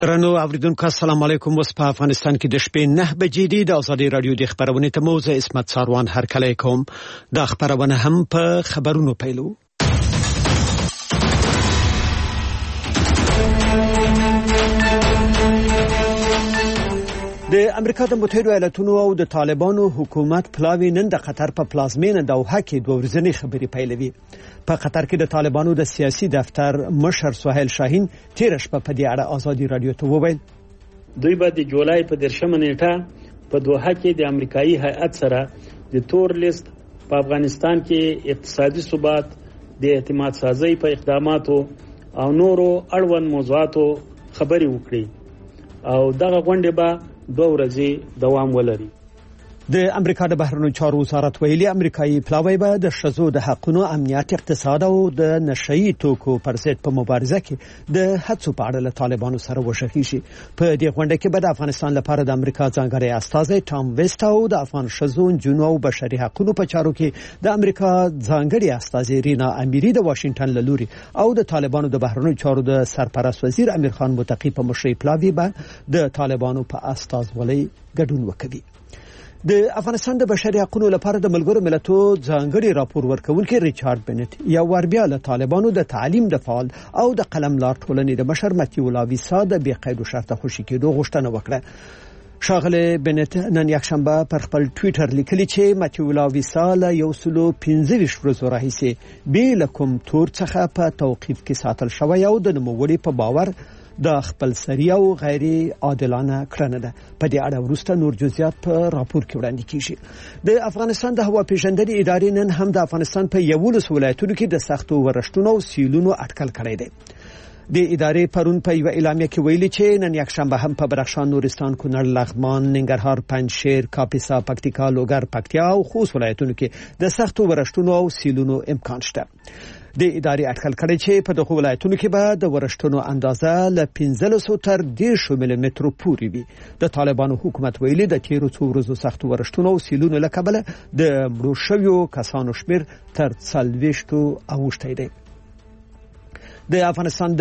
رنو اوریدونکو السلام علیکم. اوس په افغانستان کې د شپې 9 بجې دي. د ازادي رادیو د خبرونې ته موزه اسمت ساروان هرکلی کوم. دا خبرونه هم په خبرونو پیلو. د امریکا د متحده ایالاتونو او د طالبانو حکومت پلاوی نن د قطر په پلازمینه دوحه کې دوه ورځنۍ خبرې پیلوي. په قطر کې د طالبانو د سیاسي دفتر مشر سهیل شاهین تیر شپه په دې اړه ازادي رادیو ته وویل دوی به د جولای په 10 نیټه په دوحه کې د امریکایي هیئت سره د تور لیست په افغانستان کې اقتصادي ثبات د اعتماد سازي په اقداماتو او نورو اړوند موضوعاتو خبرې وکړي او دغه غونډه به 2 ورځې دوام ولري. د امریکا د بهرنیو چارو وزارت ویلي امریکایي پلاوی به د شذو د حقونو امنیت اقتصاد او د نشئی توکو پر ضد په مبارزه کې د هڅو په اړه له طالبانو سره وشخي شي. په دې غونډه کې به د افغانستان لپاره د امریکا ځانګړی استازی ټام ویسټ او د افغان شذو جنو او بشري حقوقو په چارو کې د امریکا ځانګړی استازی رینا امیری د واشنگټن له لوري او د طالبانو د بهرنیو چارو د سرپرست وزیر امیر خان متقی په مشرۍ پلاوی به د طالبانو په استازولۍ ګډون وکړي. د افغانستان د بشري حقوقو لپاره د ملګرو ملتونو ځانګړي راپور ورکونکي ریچارډ بنت یا وربیا له طالبانو د تعلیم د فعال او د قلملار ټولنې د مشر متیو لاویسا د بې قید شرطه خوشي کېدو غوښتنه وکړه. شاغله بنت نن یکشنبه پر خپل ټوئیټر لیکلي چې متیو لاویسا له 115 ورځې راهیسې بې کوم تور څخه په توقیف کې ساتل شوی او د نوموړي په باور د خپل سری او غیر عادلانه کړنه ده. په دې اړه وروسته نور جزئیات په راپور کې وړاندې کیږي. د افغانستان د هوا پیژندنې ادارې نن هم د افغانستان په 11 ولایتونو کې د سختو ورښتونو او سیلونو اټکل کړی دی. د ادارې پرون په یو اعلامیه کې ویلي چې نن یکشنبه هم په بدخشان، نورستان، کونړ، لغمان، ننګرهار، پنجشیر، کاپیسا، پکتیکا، لوګر، پکتیا او خوست ولایتونو کې د سختو ورښتونو او سیلونو امکان شته. د ادارې اټکل کړی چې په دغه ولایتونو کې به د ورښتونو اندازه له 1500 تر 1000 ملي مترو پورې وي. د طالبانو حکومت ویلي د تیرو څو ورځو سختو ورښتونو او سیلونو له کبله د مړو شویو کسانو شمیر تر 40 اوښتی دی. د افغانستان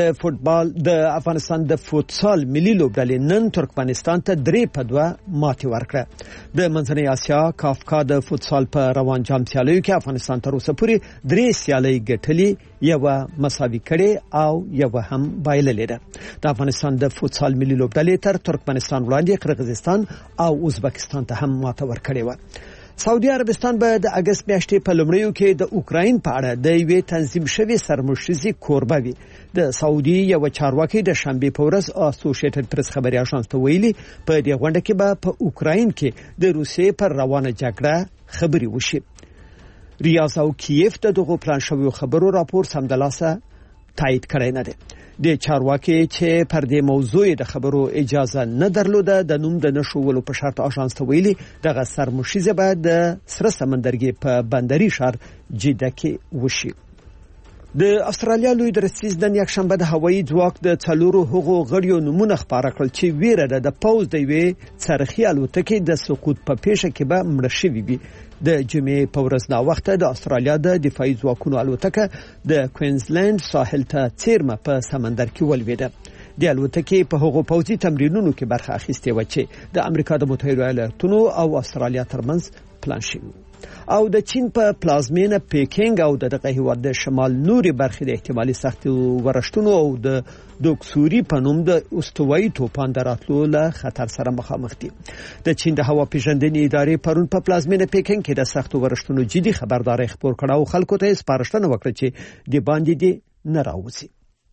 د فوتسال ملي لوبډلې نن ترکمنستان ته 3-2 ماتې ورکړه. د منځنۍ اسیا کافکا د فوتسال په روان جام سیالیو کې افغانستان تر اوسه پورې 3 سیالۍ ګټلې، یو مساوي کړې او یو هم بایللې ده. د افغانستان د فوتسال ملي لوبډلې تر ترکمنستان وړاندې قرغیزستان او ازبکستان ته هم ماته ورکړې و. سعودي عربستان به د اگست میاشتې په لومړیو کې د اوکراین په اړه د یوې تنظیم شوی سرمشرزي کوربه وي. د سعودي یو چارواکي د شنبه په ورځ اسوسییټډ پریس خبري اژانس ته ویلي په دې غونډه کې به په اوکراین کې د روسیې پر روانه جګړه خبري وشي. ریاض او کیف دغه پلان شوی خبرو راپور سمدلاسه تایید کړی نه دی. د چارواکي چې پر دې موضوع د خبرو اجازه نه درلوده د نوم د نشولو په شرط اژانس ته ویلي دغه سرمشرزه به د سره سمندرګي په بندري شهر جده کې وشي. د استرالیا لوی درستیز د یکشنبه د هوایي ځواک د 4 هغو غړیو نمونه خبره کړل چې ویره ده د پوز د وی څرخي الوتکې د سقوط په پیښه کې به مړ شوی وي. د جمعې په ورځ نا وخت د استرالیا د دفاعي ځواکونو الوتکه د کوینزلند ساحل ته څیرمه په سمندر کې ولویده. د الوتکې په هغو پوځي تمرینونو کې برخه اخیستې و چې د امریکا د متحده ایالاتونو او استرالیا ترمنځ پلان شوی. او د چین په پلازمینه پیکینګ او دغه هیواد د شمال نوري برخې د احتمالي سختو ورښتونو او د دوکسوري په نوم د استوایي توپان دراتلو له خطر سره مخامخ دي. د چین د هوا پیژندنې ادارې پرون په پلازمینه پیکینګ کې د سختو ورښتونو جدي خبرداري خبر کړه او خلکو ته سپارښتنه وکړه چې د باندې دي نه راوځي.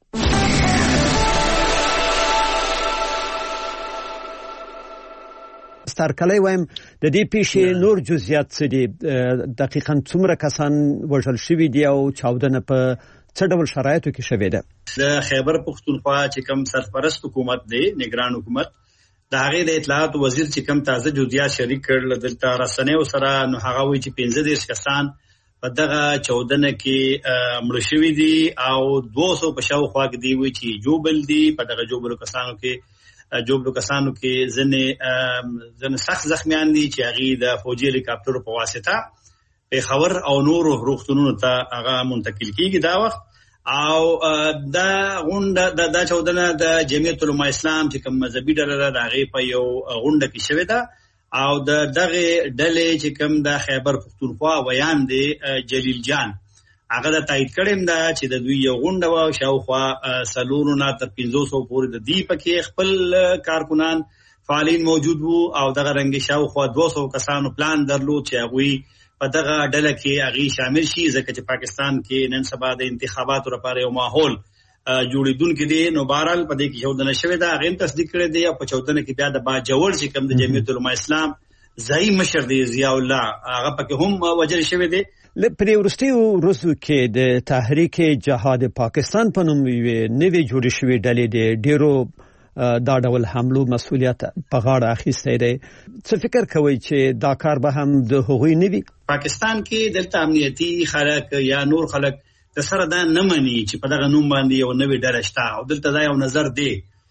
ستارکلای وایم د دې پیښې نور جزئیات څه دي؟ دقیقاً څومره کسان وژل شوي دي او چاودنه په څه ډول شرایطو کې شوې ده؟ د خیبر پختونخوا چې کوم سرپرست حکومت دی، نگران حکومت، د هغې د اطلاعات وزیر چې کوم تازه جزئیات شریک کړل دلته رسنیو سره، نو هغه وایي چې 15 کسان په دغه چاودنه کې مړه شوي دي او 200 په شاوخوا کې دی وایي چې جوبل دي. په دغه جوبلو کسانو کې ځنې سخت زخمیان دي چې هغه د فوجي هلیکاپټرو په واسطه پیښور او نورو روغتونونو ته هغه منتقل کیږي دا وخت، او دا غونډه د چودنه د جمعیت العلماء اسلام چې کوم مذهبي ډله ده هغه په یو غونډه کې شوې ده او دغه ډلې چې کوم د خیبر پختونخوا ویان دی جلیل جان هغه د تایید کړم دا چې د دوی یو غونډه و شاوخوا 400 نه تر 500 پورې د دی پکې خپل کارکونان فعالین موجود وو او دغه رنګ شاوخوا 200 کسانو پلان درلود چې هغه په دغه ډله کې هغه شامل شي ځکه چې پاکستان کې نن سبا د انتخاباتو لپاره یو ماحول جوړیدونکو دي نو بهرحال په دې کې چودنه شوې ده هغه تصدیق کړی دی او په چودنه کې بیا د باجوړ چې کوم د جمعیت العلماء اسلام ځای مشر دی ضیاء الله هغه پکې هم وجل شوی دی. لپاره ورستیو روزو کې د تحریک جهاد پاکستان په نوم نوې جوړې شوې ډلې د ډیرو دا ډول حملو مسؤلیت په غاړه اخیستی دی. څه فکر کوئ چې دا کار به هم د هغوی نه وي؟ پاکستان کې دلته امنیتي خلک یا نور خلک د سره دا نه مني چې په دغه نوم باندې یو نوې ډله شته او دلته دا یو نظر دی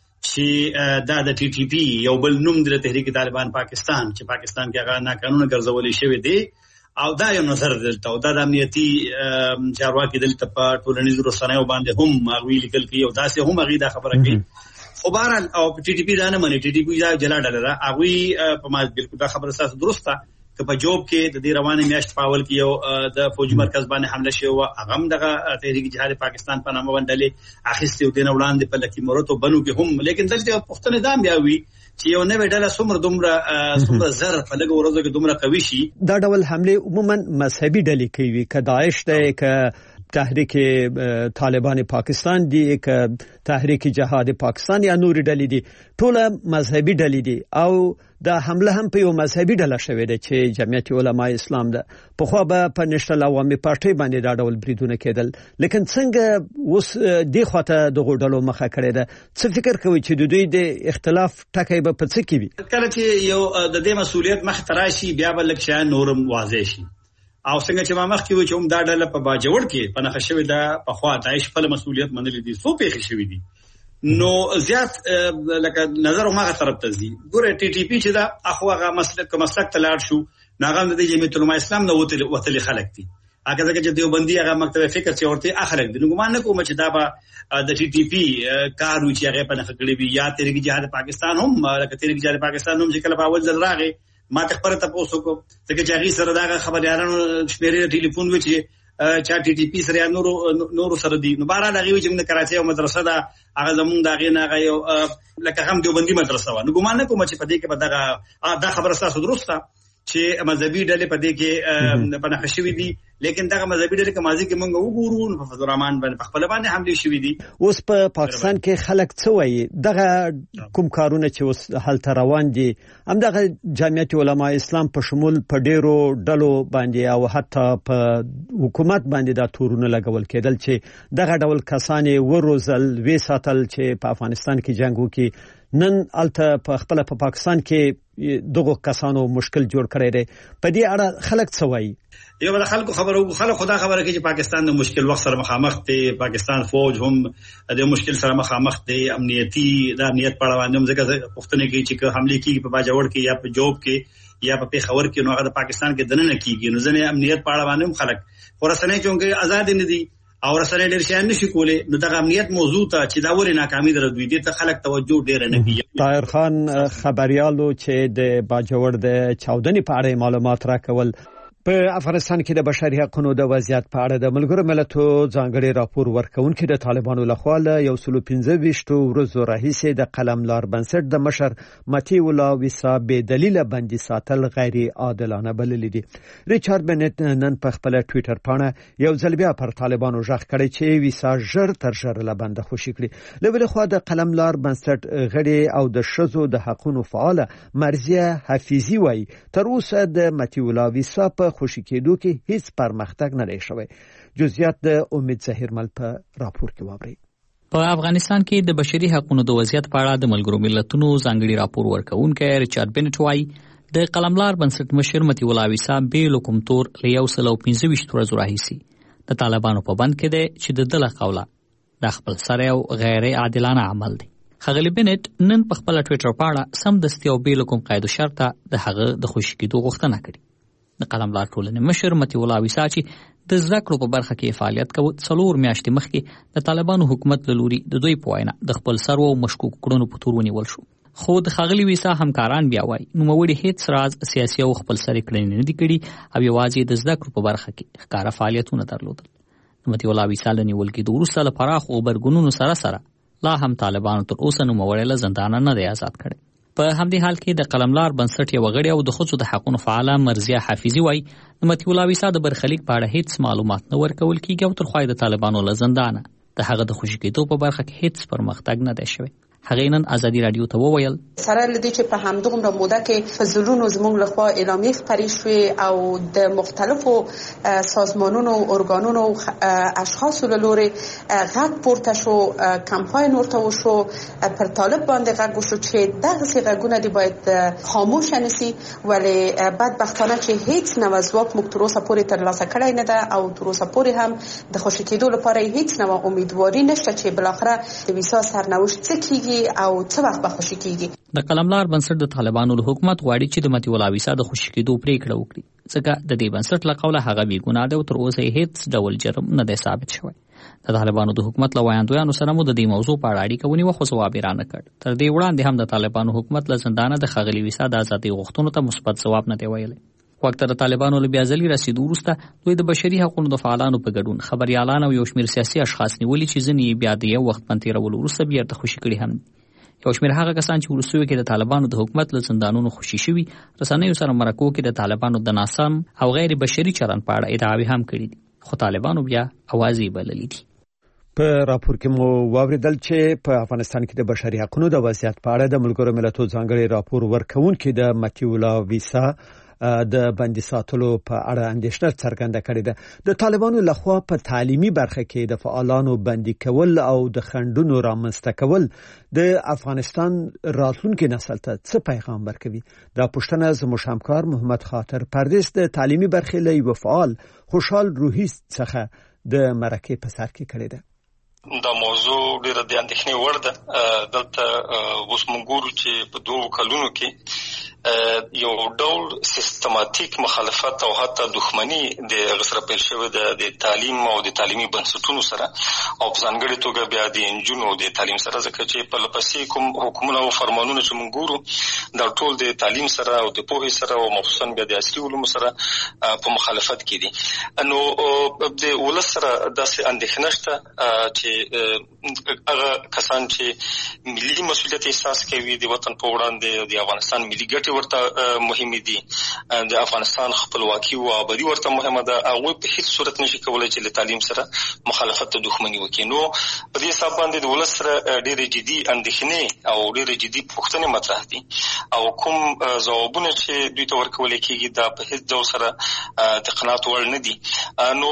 چې دا د ټي ټي پی یو بل نوم د تحریک طالبان پاکستان چې پاکستان کې هغه ناقانونه ګرځولې شوی دی او دا یو نظر دلته او دا د امنیتي چارواکي دلته په ټولنیزو رسنیو باندې هم هغوی لیکل کوي او داسې هم هغوی دا خبره کوي خو بهرحال او ټي ټي پی دا نه مني. ټي ټي پی دا جلا ډله ده هغوی په ما بالکل دا خبره ستاسو درسته که په جوب کې د دې روانه میاشت په اول کې یو د فوجي مرکز باندې حمله شوی و هغه هم دغه تحریک جهاد پاکستان په نامه باندې اخیستي او د وړاندې په لکه مرتو بنو کې هم لیکن دلته پښتنه دام بیا وی چې یو نوې ډله څومره زر په لږ ورځو کې دومره قوي شي. دا ډول حمله عموما مذهبي ډلې کوي که داعش ده که تحریک طالبان پاکستان دی که تحریک جهاد پاکستان یا نور ډلې دي ټول مذهبي ډلې دي او دا حمله هم په یو مذهبي ډله شوې ده چې جمعیت علماء اسلام ده. په خو به په نشټل عوامي پارټي باندې دا ډول بریدونه کېدل لیکن څنګه اوس دی خواته د غوډلو مخه کړې ده. څه فکر کوي چې د دوی د اختلاف ټکی به په څه کې وي؟ کله چې یو د دې مسؤلیت مخ تراشي بیا بل لکه نورم واضح شي او څنګه چې ما مخ کې و چې هم دا ډله په باجوړ کې په نخښه شوی ده په خوا داعش خپل مسؤلیت منلې دي سو پیښې شوی دي نو زیات لکه نظر ما طرف ته ځي. ګوره ټي ټي پی چې دا اخوغه مسلک ته لاړ شو ناغم د جمعیت العلماء اسلام نو وتل خلک دي هغه ځکه چې دیوبندي هغه مکتب فکر چې ورته اخلک دي نو ګمان نه کوم چې دا به د ټي ټي پی کار و چې هغه په نخښه کړی وي یا تحریک جهاد پاکستان هم لکه تحریک جهاد پاکستان هم چې کله په اول ځل راغی ما ته خبره تاسو کو ځکه چې هغه سره دا خبريالانو شمیرې ټلیفون و چې چا ټي ټي پی سره نور سره دي نو بارا دغه چې موږ کراچي او مدرسه دا هغه زمونږ دغه نه غو لکه هم دیوبندي مدرسه و نو ګمان نه کوم چې په دې کې به دا خبره تاسو درسته چې مذهبي ډلې په دې کې په نخښوي دي لیکن دا مذهبي ډلې کمازي کې موږ وګورو نو په فضل الرحمن باندې خپل باندې حمله شوې دي. اوس په پاکستان کې خلک څه وایي دغه کوم کارونه چې اوس حالت روان دي هم دغه جمعیت علماء اسلام په شمول په ډیرو ډلو باندې او حتی په حکومت باندې دا تورونه لګول کېدل چې دغه ډول کسانې وروزل وې ساتل چې په افغانستان کې جنگ وکړي نن الته په خپل په پاکستان کې دغه کسانو مشکل جوړ کړی دی. په دې اړه خلک څه وایي؟ یو بل خلکو خبرو خلک خدا خبره کوي چې پاکستان د مشکل وخت سره مخامخ دی پاکستان فوج هم د مشکل سره مخامخ دی امنیتي د امنیت په اړه باندې ځکه پښتنه کې چې حمله کیږي په باجوړ کې یا په جوب کې یا په پیښور کې نو هغه د پاکستان کې دنه کیږي نو ځنه امنیت په اړه باندې خلک خورسنه چونکه آزاد نه دي او رسنۍ ډېر شیان نشي کولای نو دغه امنیت موضوع ته چې دا ولې ناکامي دروي دي ته خلک توجه ډېر نه کوي. طاهر خان خبريالو چې د باجوړ د چاودنې په اړه معلومات راکول په افغانستان کې د بشري حقوقو د وضعیت په اړه د ملګرو ملتونو ځانګړي راپور ورکونکي د طالبانو لخوا له 115 ورځو راهیسې د قلملار بنسټ د مشر متی ولا ویسا به دلیل بندي ساتل غیر عادلانه بللی دي. ریچارډ بنت نن په خپل ټوئیټر باندې یو ځل بیا پر طالبانو ژغ کړی چې ویسا ژر تر ژره له بنده خوشي کړي. له بل خوا د قلملار بنسټ غړي او د شذو د حقوقو فعال مرزیه حفیظي وای تر اوسه د متی ولا ویسا په خوشی کېدو کې هیڅ پرمختګ نه دی شوی. جزئیات د امید ظاهر مل په راپور کې واوري. په افغانستان کې د بشري حقوقو د وضعیت په اړه د ملګرو ملتونو ځانګړي راپور ورکونکي ریچارډ بنت وایي د قلملار بنسټ مشر متی ولا ویسا به لکم تور له 115 ورځو راهیسې د طالبانو په بند کې دی چې د دله قوله د خپل سره او غیر عادلانه عمل دی. خغلی بنت نن په خپل ټوئیټر باندې سم دستي او به لکم قید شرطه د هغه د خوشی کېدو غوښتنه کړې. د قلملار ټولنې مشر متي الله عیسی چې د زده کړو په برخه کې فعالیت کوي 4 میاشتې مخکې د طالبانو حکومت له لوري د دوی په وینا د خپل سرو مشکوک کړنو په تور ونیول شو. خو د ښاغلي ویسا همکاران بیا وایي نوموړي هیڅ راز سیاسي او خپل سري کړنې نه دي کړي او یوازې د زده کړو په برخه کې ښکاره فعالیتونه درلودل. متي الله ویسا له نیول کېدو وروسته له پراخو غبرګونونو سره لا هم طالبانو تر اوسه نوموړی له زندانه نه دی آزاد کړی. په همدې حال کې د قلملار بنسټ یو غړی او د ښځو د حقوقو فعاله مرزیه حافظي وایي د متي الله ویسا د برخلیک په اړه هیڅ معلومات نه ورکول کېږي او تر خوا د طالبانو له زندانه د هغه د خوشي کېدو په برخه کې هیڅ پرمختګ نه دی شوی. هغه نن ازادي رادیو ته وویل سره لدی چې په همدغه موده کې فزلونو زموږ لخوا اعلامیه خپرې شوې او د مختلفو سازمانونو او ارګانونو اشخاصو له لوري غږ پورته شو، کمپاین ورته وشو، پر طالب باندې غږ وشو چې دغه غږونه دی باید خاموش نشي، ولی بدبختانه چې هیڅ نوع ځواب موږ تر اوسه پورې ترلاسه کړی نه ده او تر اوسه پورې هم د خوشی کېدو لپاره هیڅ نوع امیدواري نشته چې بالاخره د ویسا سرنوشت څه کیږي او څه وخت به خوشی کیږي. د قلملار بنسټ د طالبانو له حکومت غواړي چې د متي الله ویسا د خوشی کېدو پریکړه وکړي، ځکه د دې بنسټ له قوله هغه بې ګناه دی او تر اوسه هیڅ ډول جرم نه دی ثابت شوی. د طالبانو د حکومت له وایاندویانو سره مو د دې موضوع په اړه اړیکه ونیوه خو ځواب یې رانه کړ. تر دې وړاندې هم د طالبانو حکومت له زندانه د ښاغلي ویسا د ازادۍ غوښتنو ته مثبت ځواب نه دی ویلی. وخت د طالبانو له بیا ځلې رسیدو وروسته دوی د بشري حقوقو د فعالانو په ګډون خبريالان او یو شمېر سیاسي اشخاص نیولي چې ځینې بیا د یو وخت په تېرولو وروسته بیرته خوشي کړي هم. یو شمېر هغه کسان چې وروستیو کې د طالبانو د حکومت له زندانونو خوشي شوي رسنیو سره مرکو کې د طالبانو د ناسم او غیر بشري چلند په اړه ادعاوې هم کړي دي، خو طالبانو بیا اوازې بللې دي. په راپور کې مو واوریدل چې په افغانستان کې د بشري حقوقو د وضعیت په اړه د ملګرو ملتونو ځانګړي راپور ورکونکي د متي الله ویسا د بندي ساتلو په اړه اندېښنه څرګنده کړې ده. د طالبانو لخوا په تعلیمي برخه کې د فعالانو بندي کول او د خنډونو رامنځته کول د افغانستان راتلونکي نسل ته څه پیغام ورکوي؟ دا پوښتنه زموږ همکار محمد خاطر پردیس د تعلیمي برخې له یو فعال خوشحال روحي څخه د مرکې په سر کې کړې ده. دا موضوع ډیره د اندېښنې وړ ده. دلته اوس موږ ګورو چې په 2 کلونو کې یو ډول سیستماتیک مخالفت او حتی دښمنی د غسر پیل شوی د تعلیم او د تعلیمي بنسټونو سره او په ځانګړي توګه بیا د انجونو د تعلیم سره، ځکه چې په لپسې کوم حکومتونه او فرمانونه چې موږ ګورو دا ټول د تعلیم سره او د پوهې سره او مخصوصا بیا د عصري علومو سره په مخالفت کې دي. نو د ولس سره داسې اندېښنه شته چې هغه کسان چې ملي مسؤلیت احساس کوي د وطن په وړاندې د افغانستان ملي ګټې ورته مهمه دي، د افغانستان خپلواکي او آبادی ورته مهمه ده، هغه په هیڅ صورت نشي کولای چې له تعلیم سره مخالفت او دښمنی وکړي. نو په دې حساب باندې د ولس سره ډېرې جدي اندېښنې او ډېرې جدي پوښتنې مطرح دي او کوم ځوابونه چې دوی ته ورکول کېږي دا په هیڅ ډول سره د قناعت وړ نه دي. نو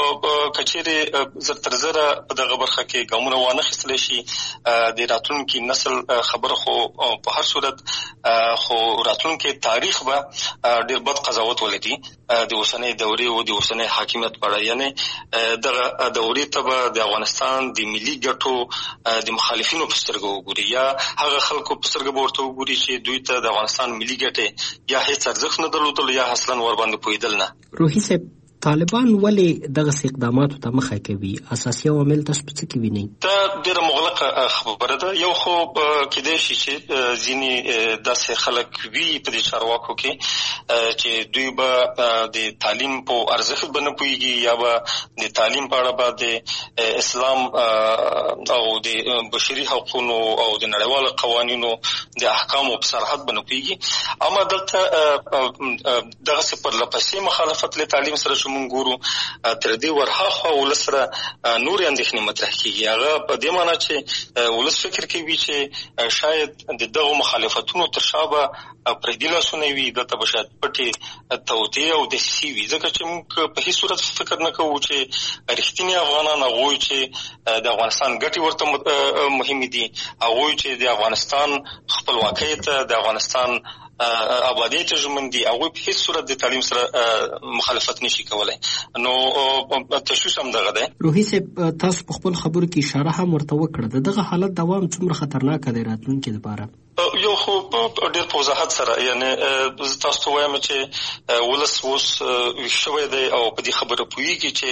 کچېرې زر تر زره په دغه برخه کې ګامونه وانه خستل شي د راتلونکي نسل خبره خو په هر صورت خو راتلونکي تاریخ به ډېر بد قضاوت ولري د اوسنۍ دورې او د اوسنۍ حاکمیت په اړه. یعنی دغه دورې ته به د افغانستان د ملي ګټو د مخالفینو په سترګه وګوري یا هغه خلکو په سترګه ورته وګوري چې دوی ته د افغانستان ملي ګټې یا هیڅ ارزښت نه درلودل یا اصلا ور باندې پوهېدل نه. روحي صاحب، طالبان ولې دغه اقداماتو ته مخه کوي؟ اساسي عوامل تاسو په څه کې وینئ؟ دا ډېره مغلقه خبره ده. یو خو کېدای شي چې ځینې داسې خلک وي په دې چارواکو کې چې دوی به د تعلیم په ارزښت به نه پوهېږي یا به د تعلیم په اړه به د اسلام او د بشري حقوقو او د نړیوالو قوانینو د احکامو په سرحد به نه پوهېږي. اما دلته دغسې پرلپسې مخالفت له تعلیم سره موږ ګورو تر دې ورهاخوا ولس سره نورې اندېښنې مطرح کېږي. هغه په دې معنی چې ولس فکر کوي چې شاید د دغو مخالفتونو تر شا به پردي لاسونه وي، دلته به شاید پټې توطیې او دسیسې وي، ځکه چې موږ په هېڅ صورت فکر نه کوو چې رښتیني افغانان هغوی چې د افغانستان ګټې ورته مهمې دي، هغوی چې د افغانستان خپلواکۍ ته د افغانستان آبادی ته ژمن دي، هغوی په هېڅ صورت د تعلیم سره مخالفت نشي کولی. نو تشویش هم دغه دی. روحي صاحب، تاسو په خپل خبرو کې اشاره هم ورته وکړه، دغه حالت دوام څومره خطرناک دی راتلونکي لپاره؟ یو خو ډېر په وضاحت سره یعنی تاسو ته وایم چې ولس اوس شوی دی او په دې خبره پوهېږي چې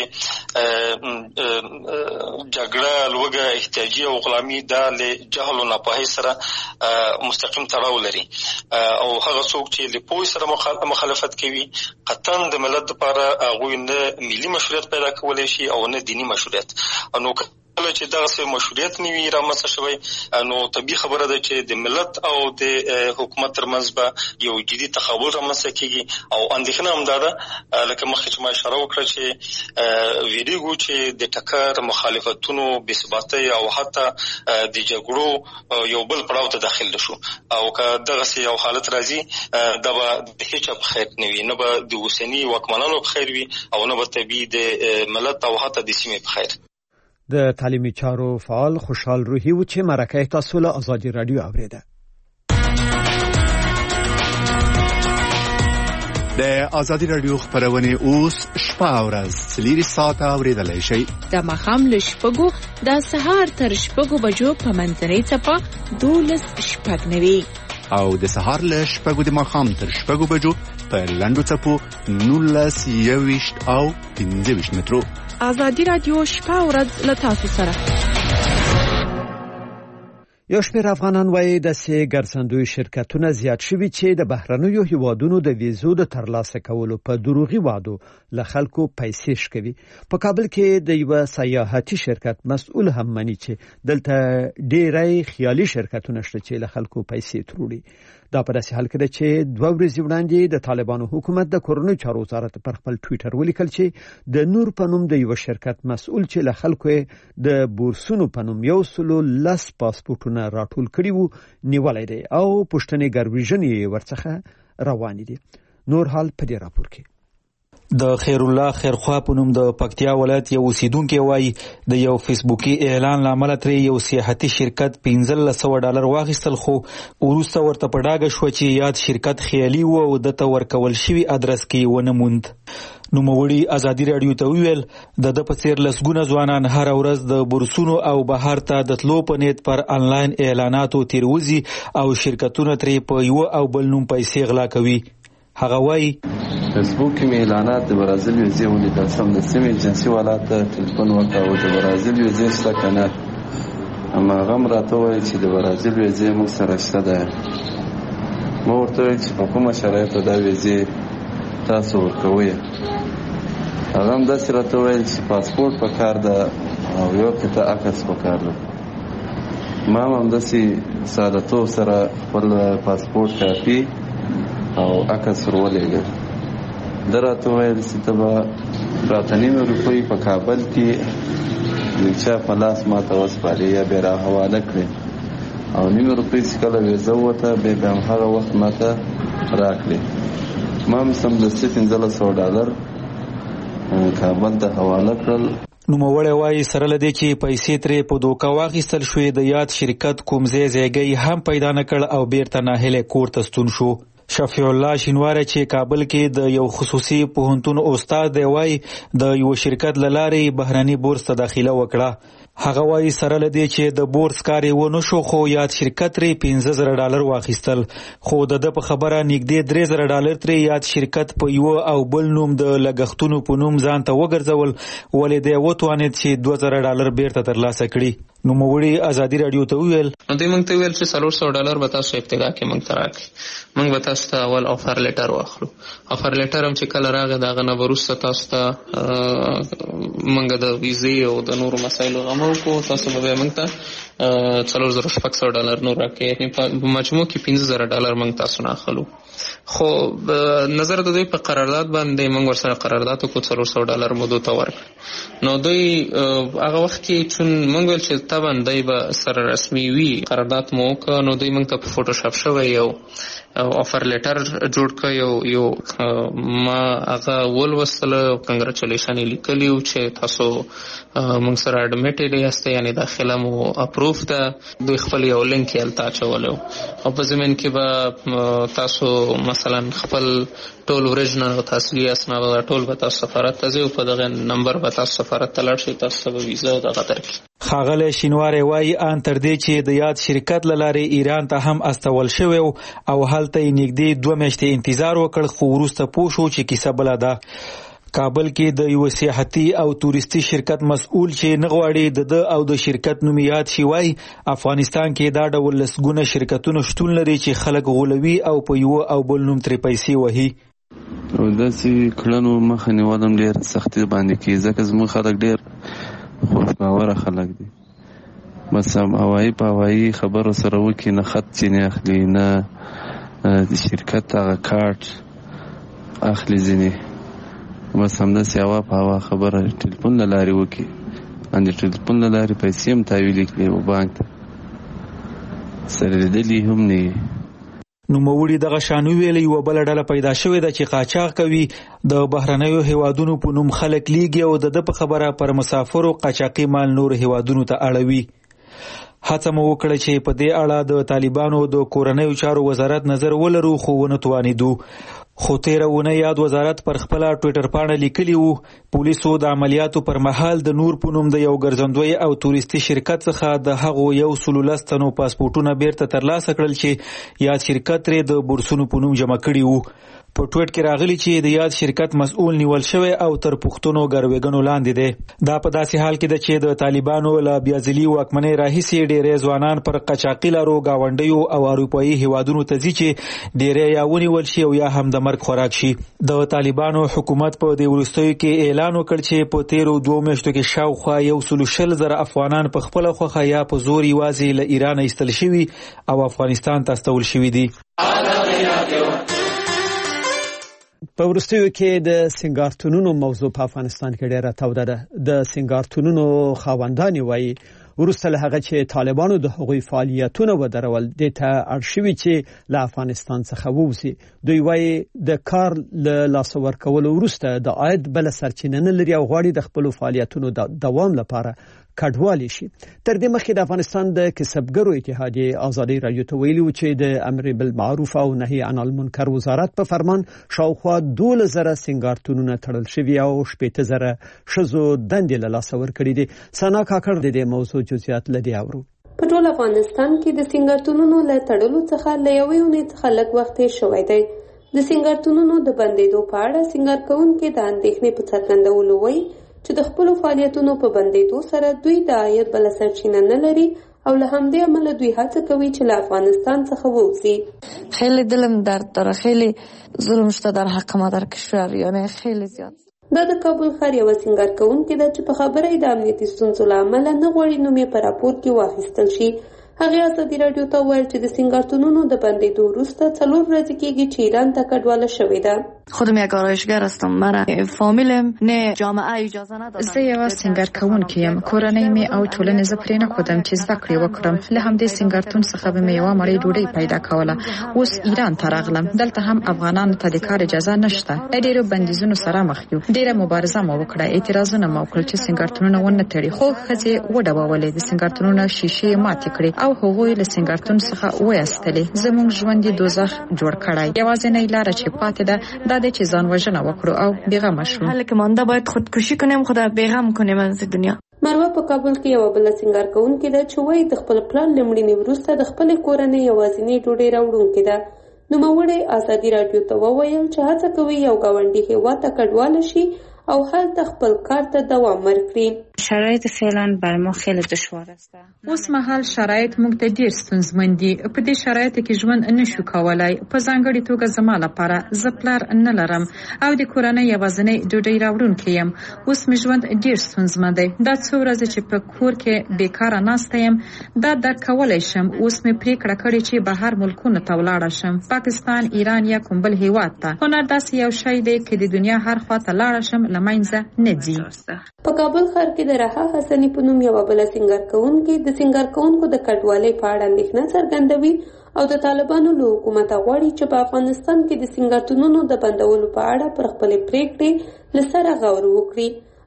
جګړه لوږه احتیاجي او غلامي دا له جهل او ناپوهۍ سره مستقیم تړاو لري او هغه څوک چې له پوهې سره مخالفت کوي قطعا د ملت لپاره هغوی نه ملي مشروعیت پیدا کولی شي او نه دیني مشروعیت. نو کله چې دغسې مشروعیت نه وي رامنځته شوی نو طبیعي خبره ده چې د ملت او د حکومت ترمنځ به یو جدي تقابل رامنځته کېږي او اندېښنه همدا ده لکه مخکې چې ما اشاره وکړه چې ویریږو چې د ټکر مخالفتونو بېثباتۍ او حتی د جګړو یو بل پړاو ته داخل نشو او که دغسې یو حالت راځي دا به د هېچا په خیر نه وي، نه به د اوسني واکمنانو په خیر وي او نه به طبیعي د ملت او حتی د سیمې په خیر. د تعلیمي چارو فعال خوشحال روحي و چې مرکه تاسو له ازادي رادیو اوریده. د ازادي رادیو خبرونه اوس شپه او ورځ 3 ساعته اوریدلای شئ. د مخام له شپږو د سهار تر شپږو بجو په منځنۍ څپه 12:09 او د سهار له شپږو د مخام تر شپږو بجو په لنډو څپو 19:20 او 15 مترو. ازادي رادیو شپه او ورځ له تاسو سره. یو شمېر افغانان وایي د ګرځندوی شرکتونه زیات شوي چې د بهرنیو هیوادونو د ویزو د ترلاسه کولو په دروغي وعدو له خلکو پیسې شکوي. په کابل کې د یو سیاحتي شرکت مسؤل هم مني چې دلته ډېری خیالي شرکتونه شته چې له خلکو پیسې تروړي. دا په داسې حال کې ده چې 2 ورځې وړاندې د طالبانو حکومت د کورنۍ چارو وزارت پر خپل ټویټر ولیکل چې د نور په نوم د یو شرکت مسؤل چې له خلکو د بورسونو په نوم 110 پاسپورتونه راټول کړي وو نیولای دی او پښتني ګرویژنې ورڅخه روان دي. نور حال په دې راپور کې. د خیر الله خیرخوا په نوم د پکتیا ولایت یو اوسیدونکو وایي د یو فیسبوکي اعلان لامل ترې یو سیاحتي شرکت $1500 واخیستل خو وروسته ورته په ډاګه شو چې یاد شرکت خیالي و او دته ورکول شوی ادرس کې ونه موند. نوموړي ازادي رادیو ته ویل د په څیر لسګونه ځوانان هر ورځ د بورسونو او بهر ته د تلو په نیت پر آنلاین اعلاناتو تیروزي او شرکتونه ترې په یو او بل نوم پیسې غلا کوي. هغه وایي فیسبوک کې اعلانات د برازیل ویزې ولیدل، سم د سیمې ایجنسي والا ته ټلیفون وکړ او د برازیل ویزې شته که نه، اما هغه هم راته وایي چې د برازیل ویزې موږ سره شته ده. ما ورته ویل چې په کومه شرایطو دا ویزې تاسو ورکوئ. هغه هم داسې راته ویل چې پاسپورټ پکار ده او یو قطعه عکس پکار ده. ما هم همداسې ساده‌توب سره خپل پاسپورټ کاپي او عکس ورولېږه. ده راته ویل چې ته به راته $9 په کابل کې یو چا په لاس ماته وسپارې یا بیا را حواله کړې او $9 چې کله ویزه ووته بیا به همهغه وخت ماته راکړې. ما هم سمدستي $1500 کابل ته حواله کړل. نوموړی وایي سره له دې چې پیسې ترې په دوکه واخیستل شوې د یاد شرکت کوم ځای هم پیدا نه کړ او بیرته ناهیلی کور ته ستون شو. شفیع الله شینواری چې کابل کې د یو خصوصي پوهنتون استاد دی وایي د یو شرکت له لارې بهرني بورس ته داخله وکړه. هغه وایي سره له دې چې د بورس کار یې ونه شو خو یاد شرکت ترې $15,000 واخیستل خو د په خبره نږدې $3,000 ترې یاد شرکت په یو او بل نوم د لګښتونو په نوم ځان ته وګرځول ولې دی وتوانید چې $2,000 بیرته ترلاسه کړي. نوموړي ازادي رادیو ته ویل دوی موږ ته ویل چې $400 به تاسو ابتدا کې موږ ته راکړي، موږ به تاسو ته اول آفر لیټر واخلو. آفر لیټر هم چې کله راغی د هغه نه وروسته تاسو ته موږ د ویزې او د نورو مسایلو غمو کو تاسو به موږ ته $4,600 نور راکړي، یعنې په مجموع کې $15,000 موږ تاسو نه اخلو. خو نظر د دوی په قرارداد باندې موږ ورسره قرارداد وکړو $400 مو دوی ته ورکړي. نو دوی هغه وخت کې چون موږ ویل چې طبعا دی به سره رسمي وي قرارداد مو وکړه نو دوی موږ ته په فوټوشاپ شوی یو آفر لیټر جوړ کړ یو ما هغه ولوستله کنګراچولیشن یې لیکلي و چې تاسو موږ سره اډمیټډ یاست یعنې داخله مو اپروو پروف ده. دوی خپل یو لینک یې هلته اچولی او په ضمن کې به تاسو مثلا خپل ټول اوریجنل او اصلي اسناد ټول به تاسو سفارت ته ځئ او په دغه نمبر به تاسو سفارت ته لاړ شئ، تاسو ته به ویزه او دغه درکړي. ښاغلی شینواری وایي ان تر دې چې د یاد شرکت له لارې ایران ته هم استول شوی او هلته یې نږدې 2 میاشتې انتظار وکړ، خو وروسته پوه شو چې کیسه بله ده. کابل کې د یو سیاحتي او تورستي شرکت مسؤل چې نه غواړي د او د شرکت نوم یاد شي وایي افغانستان کې دا ډول لسګونه شرکتونه شتون لري چې خلک غولوي او په یو او بل نوم ترې پیسې وهي. او داسې کړنو مخه نیول هم ډېر سختي باندې کېږي، ځکه زموږ خلک ډېر خوشباوره خلک دي. بس هوایي په هوایي خبرو سره وکړي، نه خط ځینې اخلي، نه د شرکت هغه کارت اخلي ځینې، بس همداسې هوا په هوا خبره ټلیفون له لارې وکړي، ان د ټلیفون له لارې پیسې هم تحویل کړي او بانک ته سره لیدلي هم نه وي. نوموړي دغه شان ویلي یوه بله ډله پیدا شوې ده چې قاچاق کوي، د بهرنیو هیوادونو په نوم خلک لیږي او د ده په خبره پر مسافرو قاچاقي مال نور هیوادونو ته اړوي. هڅه مو وکړه چې په دې اړه د طالبانو د کورنیو چارو وزارت نظر ولرو، خو ونه توانېدو. خو تیره اونۍ یاد وزارت پر خپله ټویټر پاڼه لیکلي وو پولیسو د عملیاتو پر مهال د نور په نوم د یو ګرځندوی او تورستي شرکت څخه د هغو 110 تنو پاسپورټونه بیرته ترلاسه کړل چې یاد شرکت ترې د بورسونو په نوم جمع کړي وو. په ټویټ کې راغلی چې د یاد شرکت مسؤل نیول شوی او تر پوښتنو ګروېږنو لاندې دی. دا په داسې حال کې ده چې د طالبانو له بیازلي واکمنۍ راهیسې ډېری ځوانان پر قاچاقي لارو ګاونډیو او اروپایي هیوادونو ته ځي چې ډېری یا ونیول شي او یا هم د مرګ خوراک شي. د طالبانو حکومت په دې وروستیو کې اعلان وکړ چې په تیرو 2 میاشتو کې شاوخوا 120,000 افغانان په خپله خوښه یا په زور یوازې له ایران ایستل شوي او افغانستان ته استول شوي دي. په وروستیو کې د سنگارتونونو موضوع په افغانستان کې ډېره توده ده. د سنگارتونونو خاوندانې وایي وروسته له هغه چې طالبانو د هغوی فعالیتونه ودرول دې ته اړ شوي چې له افغانستان څخه ووځي. دوی وایي د کار له لاسه ورکولو وروسته د عاید بله سرچینه نه لري او غواړي د خپلو فعالیتونو د دوام لپاره کډوالی شي. تر دې مخکې د افغانستان د کسبګرو اتحادیې ازادي راډیو ته ویلي و چې د امر بالمعروف او نهي عن المنکر وزارت په فرمان شاوخوا 12,000 سنگارتونونه تړل شوي او 80,000 ښځو دندې له لاسه ورکړي دي. ثنا کاکړ د دې موضوع جزئیات لدی اورو. په ټول افغانستان کې د سنگارتونونو له تړلو څخه له یوې اونۍ څخه لږ وخت تېر شوی دی. د سنگارتونونو د بندېدو په اړه سنگار کوونکي د اندېښنې په څرګندولو وایي چې د خپلو فعالیتونو په بندېدو سره دوی د عاید بله سرچینه نه لري او له همدې امله دوی هڅه کوي چې له افغانستان څخه ووځي. خیلی دلم درد داره، خیلی ظلم شده در حق ما در کشور، یعنی خیلی زیاد. دا د کابل ښار یوه سینګار کوونکې ده چې په خبره یې د امنیتي ستونزو له امله نه غواړي نوم یې په راپور کې واخیستل شي. هغې ازادي راډیو ته وویل چې د سینگارتونونو د بندېدو وروسته 4 ورځې کېږي چې ایران ته کډواله شوې ده. خودم یک آرایشگر هستم، مرا فامیلم نه جامعه اجازه ندادن. زه یو سینګار کوونکی یم، کورنۍ مې او ټولنې زه پرې نه ښودم چې زده کړې وکړم. له همدې سینګارتون څخه به مې یوه مړۍ ډوډۍ پیدا کوله. اوس ایران ته راغلم، دلته هم افغانانو ته د کار اجازه نشته. ډېرو بندیزونو سره مخ یو، ډېره مبارزه مو وکړه، اعتراضونه مو وکړل چې سینګارتونونه ونه تړي، خو ښځې وډبولې، د سینګارتونونو شیشې ماتې کړې او هغوی له سینګارتون څخه وایستلې. زموږ ژوند دوزخ جوړ کړی. یوازینۍ لاره چې پاتې ده دا ده چې ځان وژنه وکړو او بیغمه شو. حالا که مانده باید خودکشی کنیم، خدا بیغم کنیم از دنیا. مروه په کابل کې یوه بله سینګار کوونکې ده چې وایي د خپل پلار له مړینې وروسته د خپلې کورنۍ یوازینۍ ډوډۍ راوړونکې ده. نوموړې ازادي راډیو ته وویل چې هڅه کوي یو ګاونډي هېواد ته کډواله شي او هلته خپل کار ته دوام ورکړي. شرایط فعلا بر ما خیلی دشوار است. اوس مهال شرایط موږ ته ډیر ستونزمن دي. په دې شرایطو کې ژوند نشو کولای. په ځانګړي توګه زما لپاره زه پلار نه لرم او د کورنۍ یوازینۍ ډوډۍ راوړونکی یم. اوس مې ژوند ډیر ستونزمن دی. دا څو ورځې چې په کور کې بیکاره ناسته یم دا درک کولی شم. اوس مې پریکړه کړې چې بهر ملکونو ته ولاړه شم، پاکستان، ایران یا کوم بل هیواد ته. هنر داسې یو شی دی چې د دنیا هر خوا ته لاړه شم لمنځه نه ځي. په کابل ښار کې د رها حسني په نوم یوه بله سینګار کوونکې د سینګار کوونکو د کډوالۍ په اړه اندېښنه څرګندوي او د طالبانو له حکومته غواړي چې په افغانستان کې د سینګارتونونو د بندولو په اړه پر خپلې پریکړې له سره غور وکړي.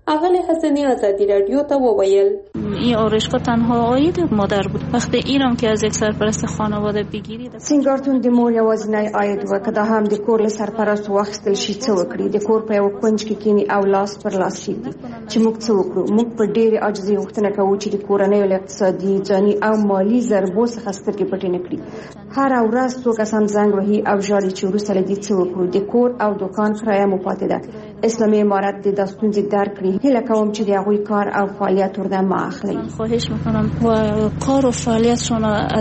اغلی حسنی ازادی رادیو ته وویل این آرایشگاه تنها عاید مادر بود. وقتی اینم که از یک سرپرست خانواده بگیرید سینګارتون د مور یوازینی عاید و که دا هم د کور له سرپرست واخیستل شي څه وکړي. د کور په یو کونج کې کینی او لاس پر لاس کیږي چې موږ څه وکړو. موږ په ډېرې عاجزۍ غوښتنه کوو چې د کورنۍ له اقتصادي ځاني او مالی ضربو څخه سترګې پټې نه کړي. هر ورځ څو کسان زنګ وهي او ژاړي چې وروسته له دې څه وکړو. د کور او دکان کرایه مو پاتې ده. اسلامي امارت د دا ستونزې درک کړي. هیله کوم چې د هغوی کار او فعالیت ورته معاخلي. خواهش میکنم و کار و فعالیتشون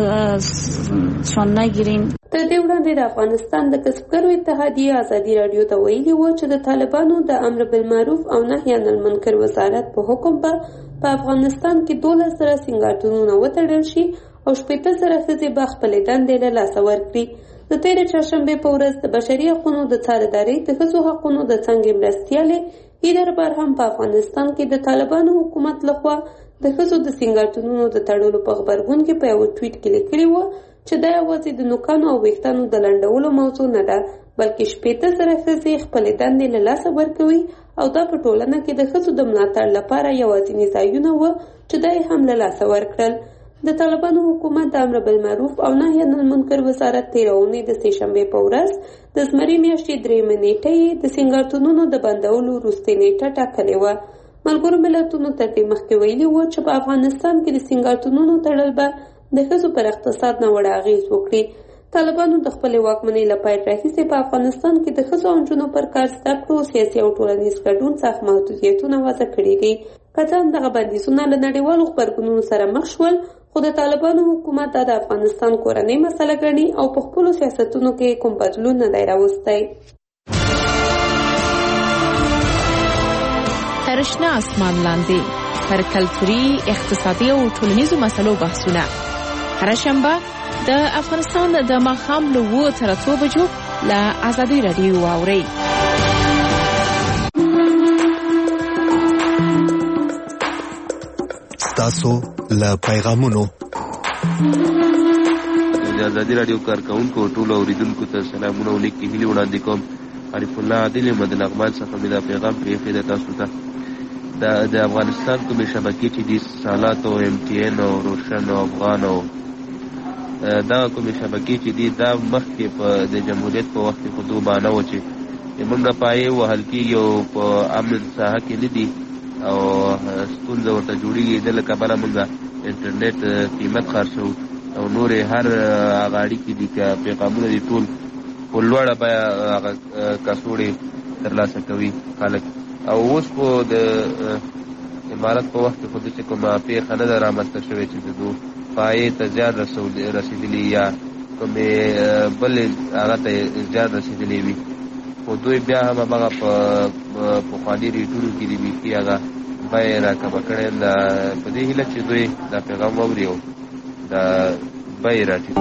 نگیرین. تر دې وړاندې د افغانستان د کسبګرو اتحادیه ازادي رادیو ته ویلي و چې د طالبانو د امر بالمعروف او نهي عن المنکر وزارت په حکم په افغانستان کې 12 سره سینګارتونونه وتړل شي او 18 سره ښځې به خپلې دندې له لاسه ورکړي. د تېرې چهارشنبې په ورځ د بشري حقونو د څارندوی د ښځو حقونو د څانګې مرستیالې هیدر برهم په افغانستان کې د طالبانو حکومت لخوا د ښځو د سینګارتونونو د تړلو په غبرګون کې په یو ټویټ کې لیکلي و چې دا یوازې د نوکانو او ویښتانو د لنډولو موضوع نه ده، بلکې 18 زره ښځې خپلې دندې له لاسه ورکوي او دا په ټولنه کې د ښځو د ملاتړ لپاره یوازیني ځایونه وو چې دا یې هم له لاسه ورکړل. د طالبانو حکومت د امر بالمعروف او نهي عن المنکر وزارت تېره اونۍ د سهشنبې په ورځ د زمري میاشتې 3 نیټه یې د سینګارتونونو د بندولو وروستۍ نیټه ټاکلې وه. ملګرو ملتونو تر دې مخکې ویلي وو چې په افغانستان کې د سینګارتونونو تړل به د ښځو پر اقتصاد ناوړه اغېز وکړي. طالبانو د خپلې واکمنۍ له پیل راهیسې په افغانستان کې د ښځو او نجونو پر کار زده کړو، سیاسي او ټولنیز ګډون سخت محدودیتونه وضع کړي دي. که څه هم دغه بندیزونه له نړیوالو غبرګونونو سره مخ شول، خو د طالبانو حکومت دا د افغانستان کورنۍ مسله ګڼي او په خپلو سیاستونو کې کوم بدلون نه دی راوستی. تر شنه اسمان لاندې پر کلتوري، اقتصادي او ټولنیزو مسلو بحثونه هره شنبه د افغانستان د ماښام له 7 تر 8 بجو له ازادي رادیو واورئ. تاسو له پیغامونو د ازادي رادیو کارکونکو ټولو اوریدونکو ته سلامونه او نیکې هیلې وړاندې کوم. عارف الله عادل یم د لغمان څخه مې دا پیغام پرېښی دی تاسو ته. د افغانستان کومې شبکې چې دي، سالات او MTN او روشن او افغان او دا کومې شبکې چې دي، دا مخکې په د جمهوریت په وخت کې خو دوبانه و چې موږ نه پایې وهل کېږي او په امن ساحه کې نه دي او ستونزه ورته جوړېږي. د له کبله موږ انټرنیټ قیمت خرڅوو او نورې هر هغه اړیکې دي که پیغامونه دي ټول په لوړه بیه هغه کڅوړې ترلاسه کوي خلک. او اوس خو د امارت په وخت کې خو داسې کومه پېښه نه ده رامنځته شوې چې د دو پایې ته زیان رسېدلي یا کومې بلې هغه ته زیان رسېدلی وي، خو دوی بیا هم همغه په پخواني ریټونو کې دي بیخي هغه بیې راکمه کړې ده. په دې هیله چې دوی دا پیغام واوري او دا بیې راټیټوي.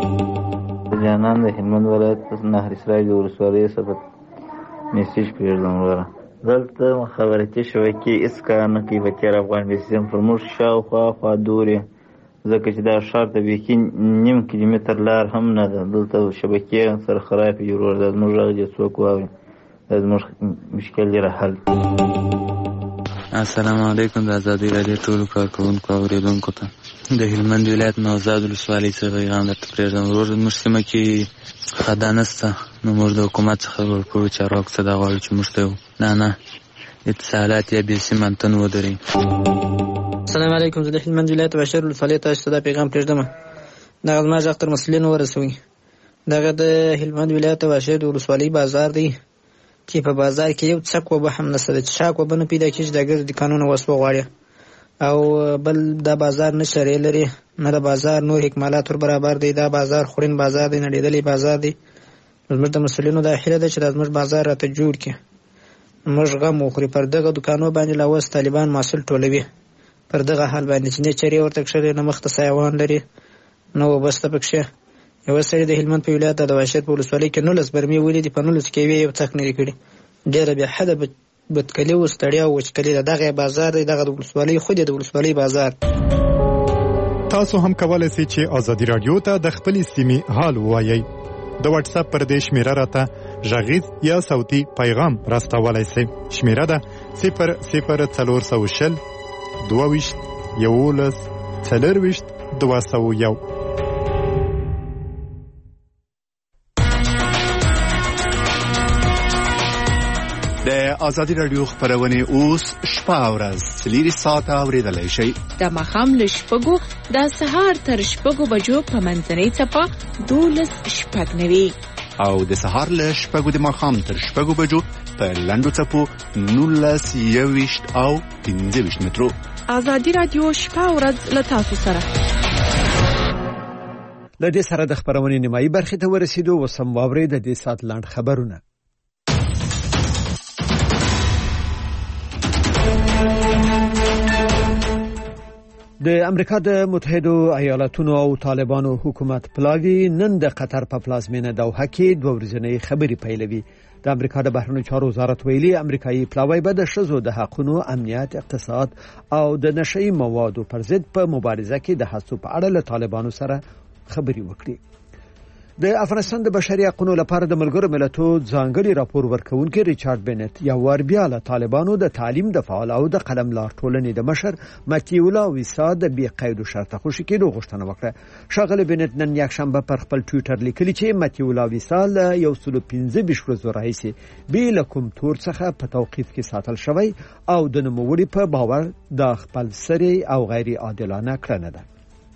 جانان د هلمند ولایت نهر اسرائیل ولسوالۍ څخه میسیج پرېږدم. وروره دلته مخابراتي شبکې هېڅ کار نه کوي په تېر افغان بیسیزم پر موږ شاوخوا خوا دورې، ځکه چې دا ښار ته بیخي نیم کیلومتر لار هم نه ده. دلته شبکې سره خرابې دي. وروره دا زموږ غږ دې څوک واوري، دا زموږ مشکل ډېره حل. السلام علیکم. د ازادي رادیو ټولو کارکوونکو او اورېدونکو ته د هلمند ولایت نوزاد ولسوالۍ څخه پیغام درته پرېږدم. ورور زموږ سیمه کې خدا نشته، نو موږ د حکومت څخه ورپورې چارواکو څخه دا غواړو چې موږ ته نه اتصالات یا بېسیم انتن ودرېږي. السلام علیکم. زه د هلمند ولایت بشر ولسوالۍ تاسو ته دا پیغام پرېږدم. دغه زما غږ تر مسؤلینو ورسوئ. دغه د هلمند ولایت بشر ولسوالۍ بازار دی چې په بازار کې یو څک وبه هم نشته چې شاک وبه نه پیدا کېږي. د ګرد قانون وسو غواړي او بل دا بازار نه شری لري نه د بازار نور اکمالات ور برابر دی. دا بازار خورین بازار دی، نړیدلی بازار دی. زموږ د مسؤلینو دا هیله ده چې دا زموږ بازار راته جوړ کړي. موږ غم وخوري پر دغه دکانو باندې لاوس طالبان محصول ټولوي پر دغه حال باندې چې نه چری ورته کښري نه مخ ته سایوان لري نو وبسته پکښه. یو سړی د هلمند په ولایت د واشر په ولسوالۍ کې 19 برمې ولیدي، په 19 کې یو څک نه کړي. ډېر به حد بدکلی او ستړیا او وچکلی دغه بازار دی، دغه د ولسوالۍ خو د ولسوالۍ بازار. تاسو هم کولای شئ چې ازادي رادیو ته د خپل سیمې حال ووایئ. د واتس اپ پر دې شمیره راته غږیز یا صوتي پیغام راستولی سي. شمیره ده 00420 22 11 40 201. د ازادي رادیو خبرونه اوس شپه او ورځ 3 ساعته اوریدلای شئ. د ماښام له 6 د سهار تر 6 بجو په منځنۍ څپه 12:09 او د سهار له 6 د ماښام تر 6 بجو په لنډو څپو 19 او 15 مترو. ازادي رادیو شپه او ورځ له تاسو سره. له دې سره د خبرونې نیمایي برخې ته ورسېدو. وسم واورې د دې سات لاند خبرونه. د امریکا د متحده ایالاتونو او طالبانو حکومت پلاوی نن د قطر په پلازمینه دوحه کې دوه ورځنۍ خبرې پیلوي. د امریکا د بهرنیو چارو وزارت ویلي امریکایي پلاوی به د ښځو د حقونو، امنیت، اقتصاد او د نشئی موادو پر ضد په مبارزه کې د هڅو په اړه له طالبانو سره خبرې وکړي. د افغانستان د بشري حقوقو لپاره د ملګرو ملتونو ځانګړي راپور ورکوونکي ریچارډ بنت یو ور بیا له طالبانو د تعلیم د فعال او د قلملار ټولنې د مشر متیولا ویسا د بې قید شرطه خوشي کېدو غوښتنه وکړه. ښاغلی بنت نن یکشنبه پر خپل ټویټر لیکلي چې متیولا ویسا له 115 ورځو راهیسې بې له کوم تور څخه په توقیف کې ساتل شوی او د نوموړي په باور د خپل سری او غیر عادلانه کړنه ده.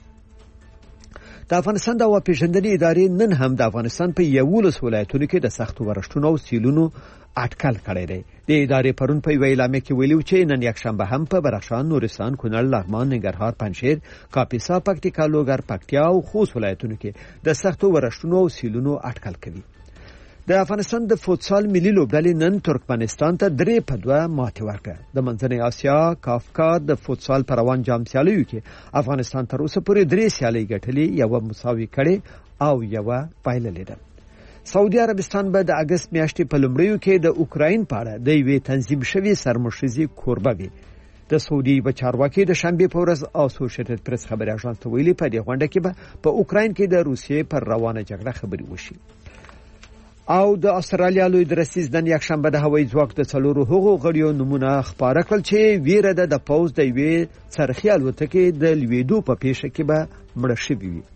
د افغانستان د هوا پیژندنې ادارې نن هم د افغانستان په 11 ولایتونو کې د سختو ورښتونو او سیلونو اټکل کړی دی. د ادارې پرون په وینا کې ویلي چې نن یکشنبه هم په بدخشان، نورستان، کونړ، لغمان، ننګرهار، پنجشیر، کاپیسا، پکتیکا، لوګر، پکتیا او خوست ولایتونو کې د سختو ورښتونو او سیلونو اټکل کوي. د افغانستان د فوتسال ملي لوبډلې نن ترکمنستان ته 3-2 ماتې ورکړه. د منځنۍ اسیا کافکا د فوتسال په روان جام سیالیو کې افغانستان تر اوسه پورې 3 سیالۍ ګټلې، یو مساوي کړې او یو بایللې ده. سعودي عربستان به د اگست میاشتې په لومړیو کې د اوکراین په اړه د یوې تنظیم شوي سرمشرزي کوربه وي. د سعودي چارواکي د شنبه په ورځ اسوسییټډ پریس خبري اژانس ته ویلي په دې غونډه کې به په اوکراین کې د روسیې پر روانه جګړه خبري وشي. او د استرالیا لوی درسیز نن یکشنبه د هوایي ځواک د 4 هغو غړیو نمونه خبره کړل چې ویره ده د پوز د یوې څرخي الوتکې د لویدو په پیښه کې به مړه شوي وي.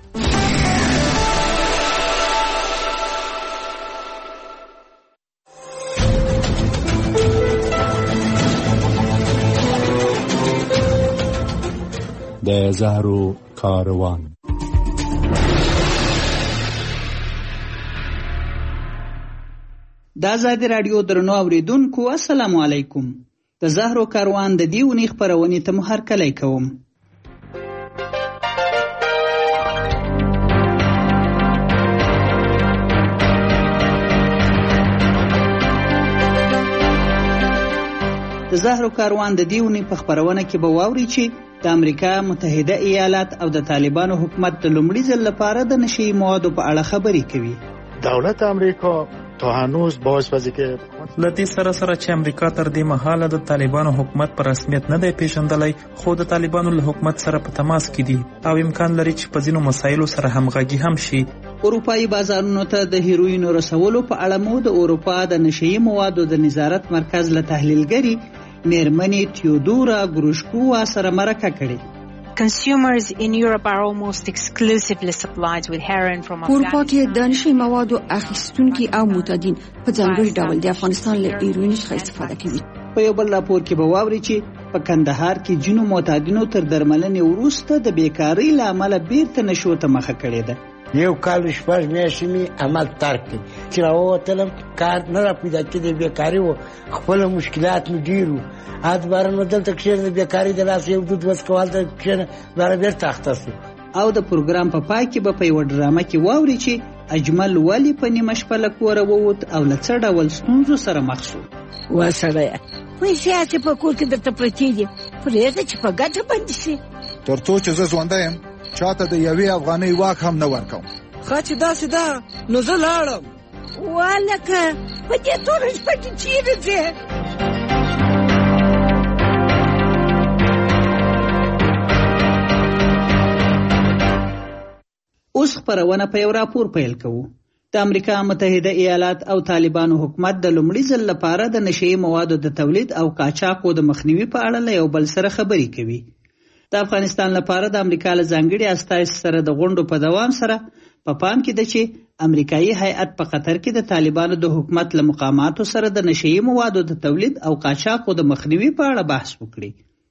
د زهرو کاروان. د ازادي رادیو درنو اوریدونکو السلام علیکم. د زهرو کاروان د دې ونې خبرونې ته مو هرکلی کوم. د زهرو کاروان د دې ونې په خبرونه کې به واوري چې د امریکا متحده ایالات او د طالبانو حکومت د لومړي ځل لپاره د نشئی موادو په اړه خبرې کوي. دولت امریکا تا هنوز باعث وځي کې لدی سره چې امریکا تر دې مهاله د طالبانو حکومت پر رسمیت نه دی پیژندلی، خو د طالبانو له حکومت سره په تماس کې دي او امکان لري چې په ځینو مسایلو سره همغږي هم شي. اروپایي بازارونو ته د هیروینو رسولو په اړه مو د اروپا د نشئی موادو د نظارت مرکز له تحلیلګری میرمنې تیودورا ګروشکووا سره مرکه کړې. Consumers in Europe are almost exclusively supplied with heroin from Afghanistan. اروپا کې د نشئی موادو اخیستونکي او معتادین په ځانګړي ډول د افغانستان له هیروین څخه استفاده کوي. په یو بل راپور کې به واوري چې په کندهار کې جنو معتادینو تر درملنې وروسته د بیکاری له امله بیرته نشو ته مخه کړې ده. یو کال 6 میاشتې می عمل ترک کړ چې راووتلم کار نه را پیدا کېده، بیکاري و، خپل مشکلات مې ډېرو. ادبارنو دلته کښېنه بیکاري د لاس یو دود وسکوال ته کښېنه بیا بیرته اخته شو. او د پروګرام په پای کې به په یوه ډرامه کې واوري چې اجمل ولې په نیمه شپه له کوره ووت او له څه ډول ستونزو سره مخ شو. وا سړیه پیسې هسې په کور کې درته پرتې دي، پرېږده چې په ګټه بندي شي. تر څو چې زه ژوندی یم چاته د یوې افغانۍ واک هم نه ورکوم. ښه چې داسې ده نو زه لاړم. والکه په دې توره شپه کې چیرې ځې؟ اوس خبرونه په یو راپور پیل کوو. د امریکا متحده ایالات او طالبانو حکومت د لومړي ځل لپاره د نشئی موادو د تولید او قاچاقو د مخنیوي په اړه له یو بل سره خبرې کوي. د افغانستان لپاره د امریکا له ځانګړي استازي سره د غونډو په دوام سره په پام کې ده چې امریکایي هیئت په قطر کې د طالبانو د حکومت له مقاماتو سره د نشئی موادو د تولید او قاچاقو د مخنیوي په اړه بحث وکړي.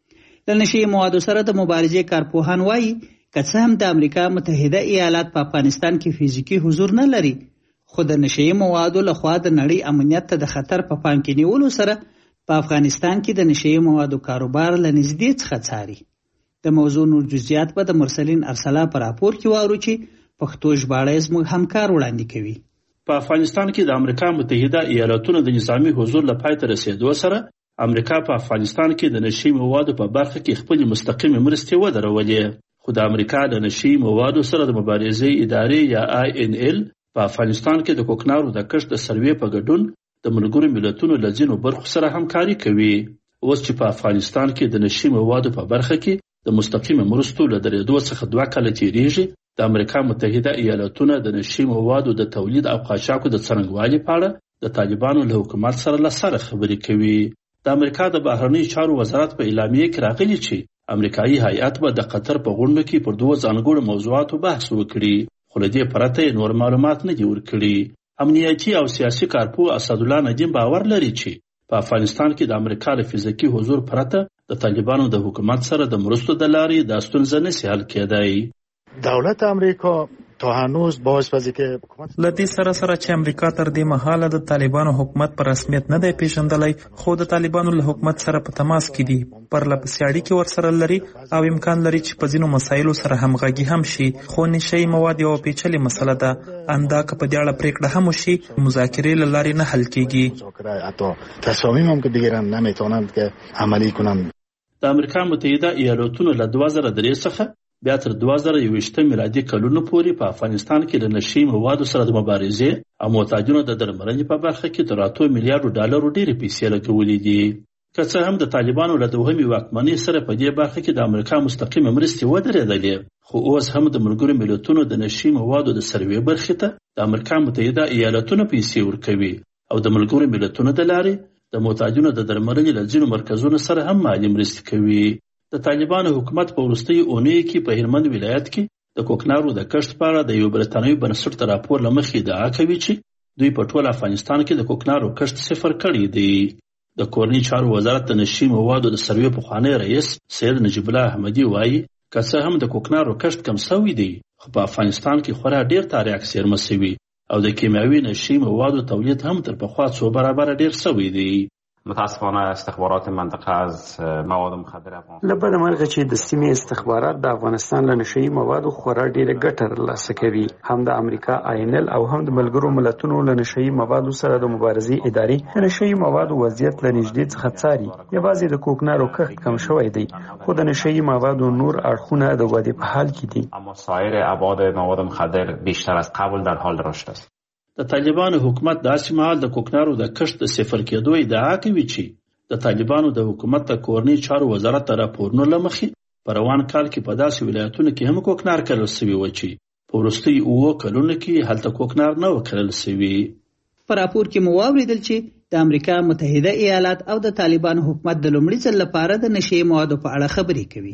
د نشئی موادو سره د مبارزې کارپوهان وایي که څه هم د امریکا متحده ایالات په افغانستان کې فزیکي حضور نه لري، خو د نشئی موادو لخوا د نړۍ امنیت ته د خطر په پام کې نیولو سره په افغانستان کې د نشئی موادو کاروبار له نږدې څخه څاري. د موضوع نور جزئیات به د مرسلین ارسلا په راپور کې واورو چې پښتو ژباړه زموږ همکار وړاندې کوي. په افغانستان کې د امریکا متحده ایالاتونو د نظامی حضور له پای ته رسیدو سره امریکا په افغانستان کې د نشئی موادو په برخه کې خپل مستقیمه مرستې ودرولې، خو د امریکا د نشئی موادو سره د مبارزې ادارې یا INL په افغانستان کې د کوکنارو د کښت د سروې په ګډون د ملګرو ملتونو له ځینو برخو سره همکاري کوي. اوس چې په افغانستان کې د نشئی موادو په برخه کې د مستقیمه مرستو له درېدو څخه 2 کاله تیریږي، د امریکا متحده ایالاتونه د نشئی موادو د تولید او قاچاقو د څرنګوالي په اړه د طالبانو له حکومت سره له سره خبرې کوي. د امریکا د بهرنیو چارو وزارت په اعلامیه کې راغلي چې امریکایي هیئت به د قطر په غونډه کې پر 2 ځانګړو موضوعاتو بحث وکړي، خو له دې پرته نور معلومات نه دي ورکړي. امنیتي او سیاسي کارپوه اسدالله ندیم باور لري چې په افغانستان کې د امریکا له فزیکي حضور پرته د طالبانو د حکومت سره د مرستو د لارې دا ستونزه نشي حل کېدای. دولت امریکا تا هنوز باعث پزی که لدی سره چې امریکا تر دې مهاله د طالبانو حکومت پر رسمیت نه دی پیژندلی، خو د طالبانو له حکومت سره په تماس کې دي، پر لپسې اړیکې ورسره لري او امکان لري چې په ځینو مسایلو سره همغږي هم شي. خو نشئی مواد یوه پیچلې مسله ده، اندا که په دې اړه پریکړه هم وشي مذاکرې له لارې نه حل کیږي. حتی تصامیم هم که بگیرن نمیتونند که عملی کنند. د امریکا متحده ایالاتونو له 2003 څخه بیا تر 2021 میلادي کلونو پورې په افغانستان کې د نشئی موادو سره د مبارزې او محتاجانو د درملنې په برخه کې تر $8 میلیارډ ډیرې پیسې لګولې دي. که څه هم د طالبانو له دوهمې واکمنۍ سره په دې برخه کې د امریکا مستقیمه مرستې ودرېدلې، خو اوس هم د ملګرو ملتونو د نشئی موادو د سروې برخې ته د امریکا متحده ایالاتونو پیسې ورکوي او د ملګرو ملتونو د لارې د محتاجانو د درملنې له ځینو مرکزونو سره هم مالي مرستې کوي. د طالبانو حکومت په وروستۍ اونۍ کې په هلمند ولایت کې د کوکنارو د کښت په اړه د یو برتانوي بنسټ د راپور له مخې ادعا کوي چې دوی په ټول افغانستان کې د کوکنارو کښت صفر کړی دی. د کورني چارو وزارت د نشئی موادو د سروې پخوانی رئیس سید نجیب الله احمدي وایي که څه هم د کوکنارو کښت کم شوی دی، خو په افغانستان کې خورا ډیر تاریخ څیرمه شوی او د کیمیاوي نشئی موادو تولید هم تر پخوا 2 برابره ډیر شوی دی. متاسفانه استخبارات منطقه از مواد مخدر افغانستان له بده مرغه چې د سیمې استخبارات د افغانستان له نشئی موادو خورا ډیره ګټه ترلاسه کوي. هم د امریکا INL او هم د ملګرو ملتونو له نشئی موادو سره د مبارزې ادارې د نشئی موادو وضعیت له نږدې څخه څاري. یوازې د کوکنارو کښت کم شوی دی، خو د نشئی موادو نور اړخونه د ودې په حال کې دي. اما سایر ابعاد مواد مخدر بیشتر از قبل در حال رشد است. د طالبانو حکومت داسې مهال د کوکنارو د کښت د صفر کېدو ادعا کوي چې د طالبانو د حکومت د کورني چارو وزارت د راپورونو له مخې په روان کال کې په داسې ولایتونو کې هم کوکنار کرل شوي و چې په وروستیو 7 کلونو کې هلته کوکنار نه و کرل شوي. په راپور کې مو واورېدل چې د امریکا متحده ایالات او د طالبانو حکومت د لومړي ځل لپاره د نشئی موادو په اړه خبرې کوي.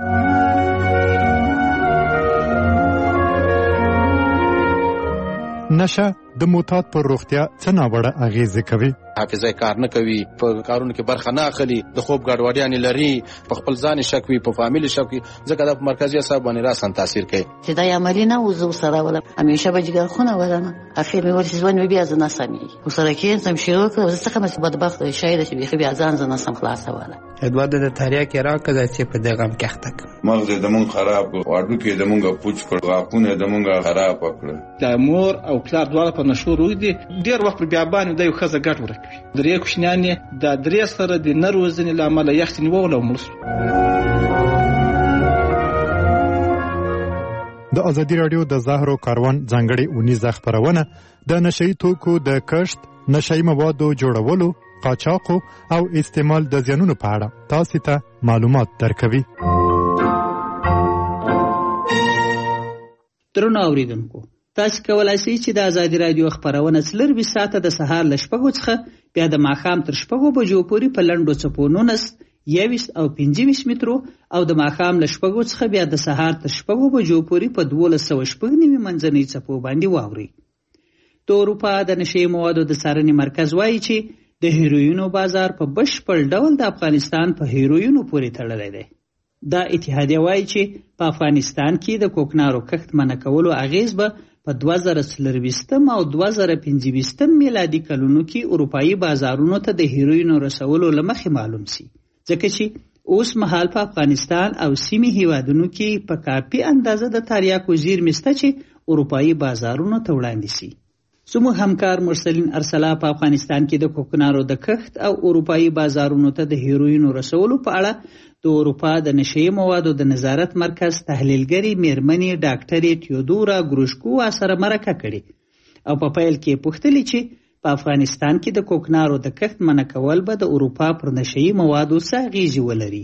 نشه د معتاد پر روغتیا څه ناوړه اغیزه کوي. حافظه کار نه کوي، په کارونو کې برخه نه اخلي، د خوب ګډوډیاں لري، په خپل ځان شک وي، په فامیل شک وي، ځکه د مرکزی اعصاب باندې راسن تاثیر کوي. چې دا عملی نه وزو سره ولا همیشه به جګر خونه ولنه اخر مې ورسې ځوان بیا ځنه سمي وسره کې سم شروع کړ څه کومه بدبخت شاید چې بیا ځان ځنه سم خلاصه ولا ادواد د تاریخ کې راکړه چې په دغه کښتک مغز د مونږ خراب واړو کې د مونږ پوچ کړ غاښونه د مونږ خراب کړ. د مور او پلار دواړه په نشو روي دي، ډیر وخت بیا باندې د یو خزه ګټ ورکوي. درې کوښنیانې د درې سره د نروزنې لامل یخت نیول او مړ. د ازادي رادیو د زهرو کاروان ځانګړي اونیزه خبرونه د نشئی توکو د کښت، نشئی موادو جوړولو، قاچاقو او استعمال د زیانونو په اړه تاسو ته معلومات درکوي. درنو اوریدونکو، تاسو کولای شئ چې د ازادي رادیو خبرونه 24 ساعته د سهار ل 6 څخه بیا د ماښام تر 6 بجو پورې په لنډو څپو 19 21 او 25 مترو او د ماښام ل 6 څخه بیا د سهار تر 6 بجو پورې په 1290 منځنۍ څپو باندې واوري. د اروپا د نشي موادو د څارنې مرکز وایي چې د هیروینو بازار په بشپړ ډول د افغانستان په هیروینو پورې تړلی دی. دا اتحادیه وایي چې په افغانستان کې د کوکنارو کښت منع کولو اغیز به په 2024 او 2025 میلادي کلونو کې اروپایي بازارونو ته د هیروینو رسولو لمخې معلوم سي، ځکه چې اوس مهال په افغانستان او سیمې هیوادونو کې په کافي اندازه د تریاکو زیرمې شته چې اروپایي بازارونو ته وړاندې سي. زموږ همکار مرسلین ارسلا په افغانستان کې د کوکنارو د کښت او اروپایي بازارونو ته د هیروینو رسولو په اړه د اروپا د نشي موادو د نظارت مرکز تحلیلګری میرمنې ډاکټرې تیودورا ګروشکو سره مرکه کړې او په پیل کې پوښتلې چې په افغانستان کې د کوکنارو د کښت منع کول به د اروپا پر نشي موادو څه اغیزې ولري.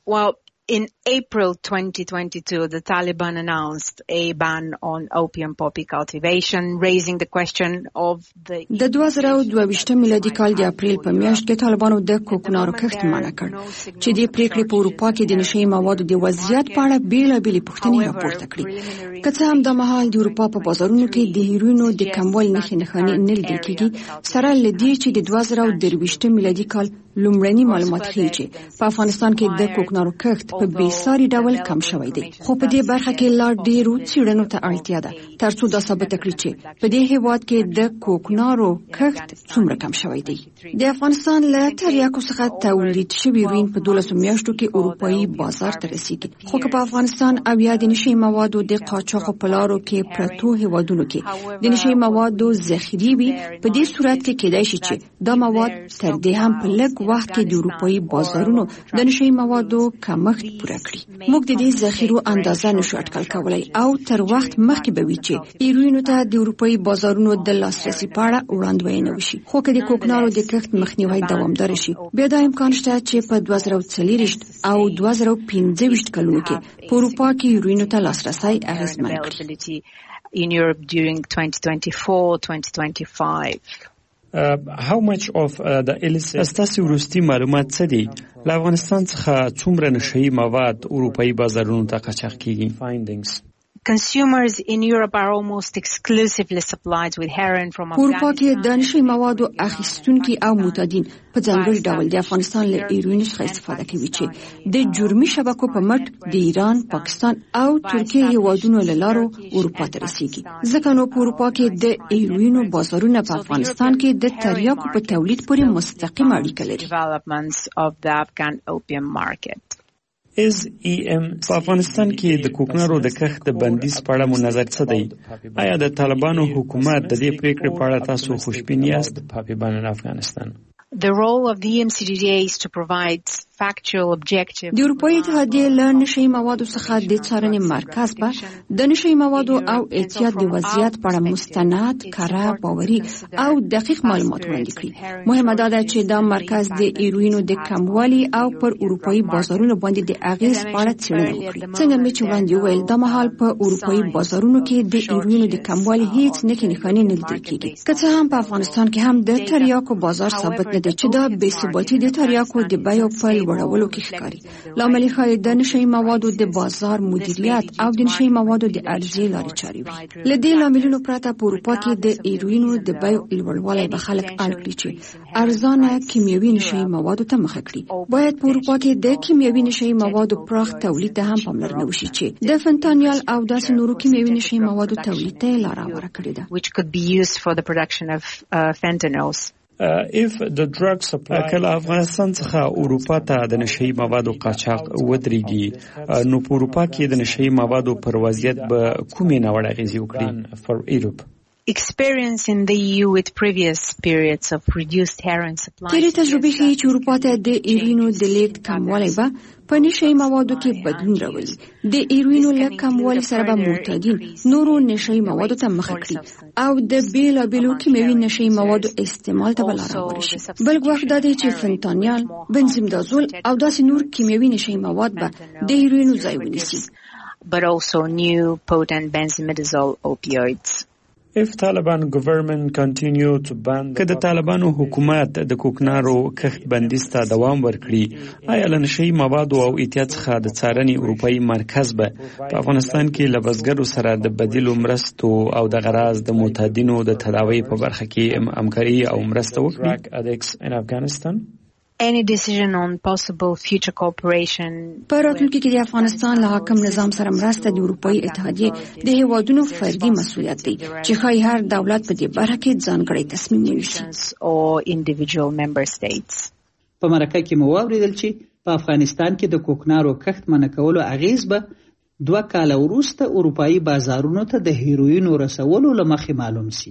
In April 2022, the Taliban announced a ban on opium poppy cultivation, raising the question of the... د 2022 میلادي کال د اپریل په میاشت کې طالبانو د کوکنارو کښت منع کړ چې د پریکړې په اروپا کې د نشي موادو د وضعیت په اړه بیلابېلې پوښتنې راپورته کړې. که څه هم د مهال د اروپا په بازارونو کې د هیروینو د کموالي نښې نه لیدل کېږي، سره له دې چې د 2023 میلادي کال لومړني معلومات ښیي چې په افغانستان کې د کوکنارو کښت په بېساري ډول کم شوی دی. خو په دې برخه کې لا ډېرو څېړنو ته اړتیا ده ترڅو دا ثابته کړي چې په دې هېواد کې د کوکنارو کښت څومره کم شوی دی. د افغانستان له تریاکو څخه تولید شوي هیروین په 12 میاشتو کې اروپایي بازار ته رسیږي. خو که په افغانستان او یا د نشي موادو د قاچاقو په لارو کې پرتو هېوادونو کې د نشي موادو ذخیرې وي، په دې صورت کې کېدای شي چې دا مواد تر دې هم په لږ وخت کې د اروپایي بازارونو د نشي موادو کمښت پوره کړي. موږ د دې ذخیرو اندازه نشو اټکل کولای او تر وخت مخکې به وي چې هیروینو ته د اروپایي بازارونو د لاسرسي په اړه وړاندوینه وشي. خو که د کوکنارو د کښت مخنیوی دوامدار شي، بیا دا امکان شته چې په 2040 او 2025 کلونو کې په اروپا کې هیروینو ته لاسرسی اغیزمن کړي. In Europe during 2024-2025. How much of the illicit استاسي وروستي معلومات څه دي؟ له افغانستان څخه څومره نشئی مواد اروپایي بازارونو ته قاچاق کیږي؟ Consumers in Europe are almost exclusively supplied with heroin from Afghanistan. اروپا کې د نشئی موادو اخیستونکي او معتادین په ځانګړي ډول د افغانستان له هیروینو څخه استفاده کوي چې د جرمي شبکو په مټ د ایران، پاکستان او ترکیه هیوادونو له لارو اروپا ته رسیږي. ځکه نو په اروپا کې د هیروینو بازارونه په افغانستان کې د تریاکو په تولید پورې مستقیم اړیکه لري. Developments of the Afghan opium market. په افغانستان کې د کوکنارو د کښت د بندیز په اړه مو نظر څه دی؟ آیا د طالبانو حکومت د دې پریکړې په اړه تاسو خوشبین یاست؟ The role of the EMCDDA is to provide factual objective. د اروپایي اتحادیې له نشئی موادو څخه د څارنې مرکز به د نشئی موادو او اعتیاد د وضعیت په اړه مستند، کره، باوري او دقیق معلومات وړاندې کړي. مهمه دا ده چې دا مرکز د هیروینو د کموالي او پر اروپایي بازارونو باندې د اغیز په اړه څېړنه وکړي. څنګه مې چې وړاندې وویل، دا مهال په اروپایي بازارونو کې د هیروینو د کموالي هیڅ نښې نه لیدل کېږي. که څه هم په افغانستان کې هم د تریاکو بازار ثابت نه دی چې دا بېثباتي د تریاکو د بیو په لوړولو کې ښکاري. لامل یې ښایي د نشئی موادو د بازار مدیریت او د نشئی موادو د عرضې لارې چارې وي. له دې لاملونو پرته په اروپا کې د هیروینو د بیو لوړوالی به خلک اړ کړي چې ارزانه کیمیاوي نشئی موادو ته مخه کړي. باید په اروپا کې د کیمیاوي نشئی موادو پراخ تولید ته هم پاملرنه وشي چې د فنتانیل او داسې نورو کیمیاوي نشئی موادو تولید ته لاره هواره کړې ده. Which could be used for the production of fentanyls. کله افغانستان څخه اروپا ته د نشئی موادو قاچاق ودرېږي، نو په اروپا کې د نشئی موادو پر وضعیت به کومې ناوړه اغیزې وکړي؟ Experience in the EU with previous periods of reduced heroin supply. تیرې تجربې ښیي چې اروپا ته د هیروینو د لیږد کموالی به په نشئی موادو کې بدلون راولي. د هیروینو له کموالي سره به معتادین نورو نشئی موادو ته مخه کړي او د بیلابیلو کیمیاوي نشئی موادو استعمال ته به لاره هواره شي. بل ګواښ دا دی چې فنتانیل، بنزیمدازول او داسې نور کیمیاوي نشئی مواد به د هیروینو ځای ونیسي. But also new potent benzimidazole opioids. که د طالبانو حکومت د کوکنارو کښت بندیز ته دوام ورکړي، آیا له نشهیي موادو او احتیاط څخه د څارنې اروپایي مرکز به په افغانستان کې له بزګرو سره د بدیلو مرستو او د غراض د معتادینو د تداوی په برخه کې همکاري او مرسته وکړي؟ Any decision on possible future cooperation. په راتلونکي کې د افغانستان له حاکم نظام سره مرسته د اروپایي اتحادیې د هیوادونو فردي مسؤلیت دی چې ښایي هر دولت په دې برخه کې ځانګړی تصمیم ونیسي. په مرکه کې مو واوریدل چې په افغانستان کې د کوکنارو کښت منع کولو اغیز به 2 کاله وروسته اروپایي بازارونو ته د هیروینو رسولو له مخې معلوم سي.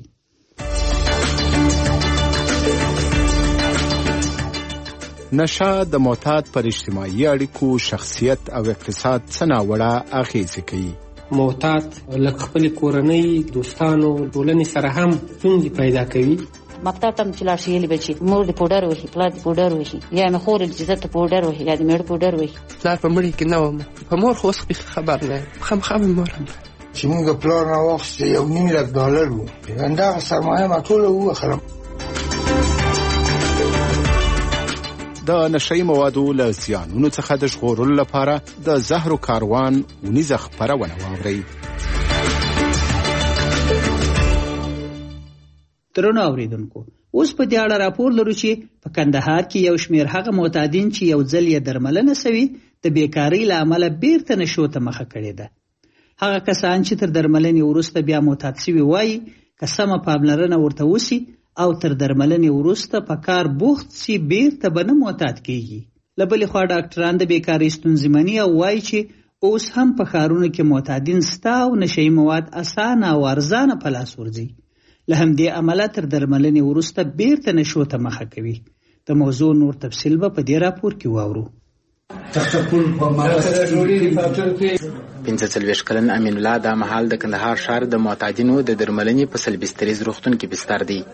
نشه د معتاد پر اجتماعي اړیکو، شخصیت او اقتصاد څه ناوړه اغیزې کوي. معتاد لکه خپل کورنۍ، دوستانو، ټولنې سره هم ستونزې پیدا کوي. مکتب ته چې لاړ شي یې بچي مور د پوډر وهي، پلار د پوډر وهي، یا مې خور د عزت پوډر وهي، یا د مېړه پوډر وهي. پلار په مړي کې نه وم، په مور خو اوس خبر نه یم، خامخا مې مور هم چې موږ پلار نه واخیسته $1.5 و، همدغه سرمایه ما ټوله ووخلم. د نشهیي موادو له زیانونو څخه د ژغورلو لپاره د زهرو کاروان اونیزه خپرونه واورئ. درنو اوریدونکو، اوس په دې اړه راپور لرو چې په کندهار کې یو شمېر هغه معتادین چې یو ځل یې درملنه سوي د بیکارۍ له امله بیرته نشو ته مخه کړې ده. هغه کسان چې تر درملنې وروسته بیا معتاد سوي وایي که سمه پاملرنه ورته وسي او تر درملنې وروسته په کار بوخت سي بیرته به نه معتاد کیږي. له بلې خوا ډاکټران د بیکارۍ ستونزې مني او وایي چې اوس هم په ښارونو کې معتادین سته او نشهیي مواد اسانه او ارزانه په لاس ورځي. له همدې امله تر درملنې وروسته بیرته نشو ته مخه کوي. د موضوع نور تفصیل به په دې راپور کې واورو. 45 کلن امین الله دا مهال د کندهار ښار د معتادینو د درملنې په سلبستریز روغتون کې بستر دی.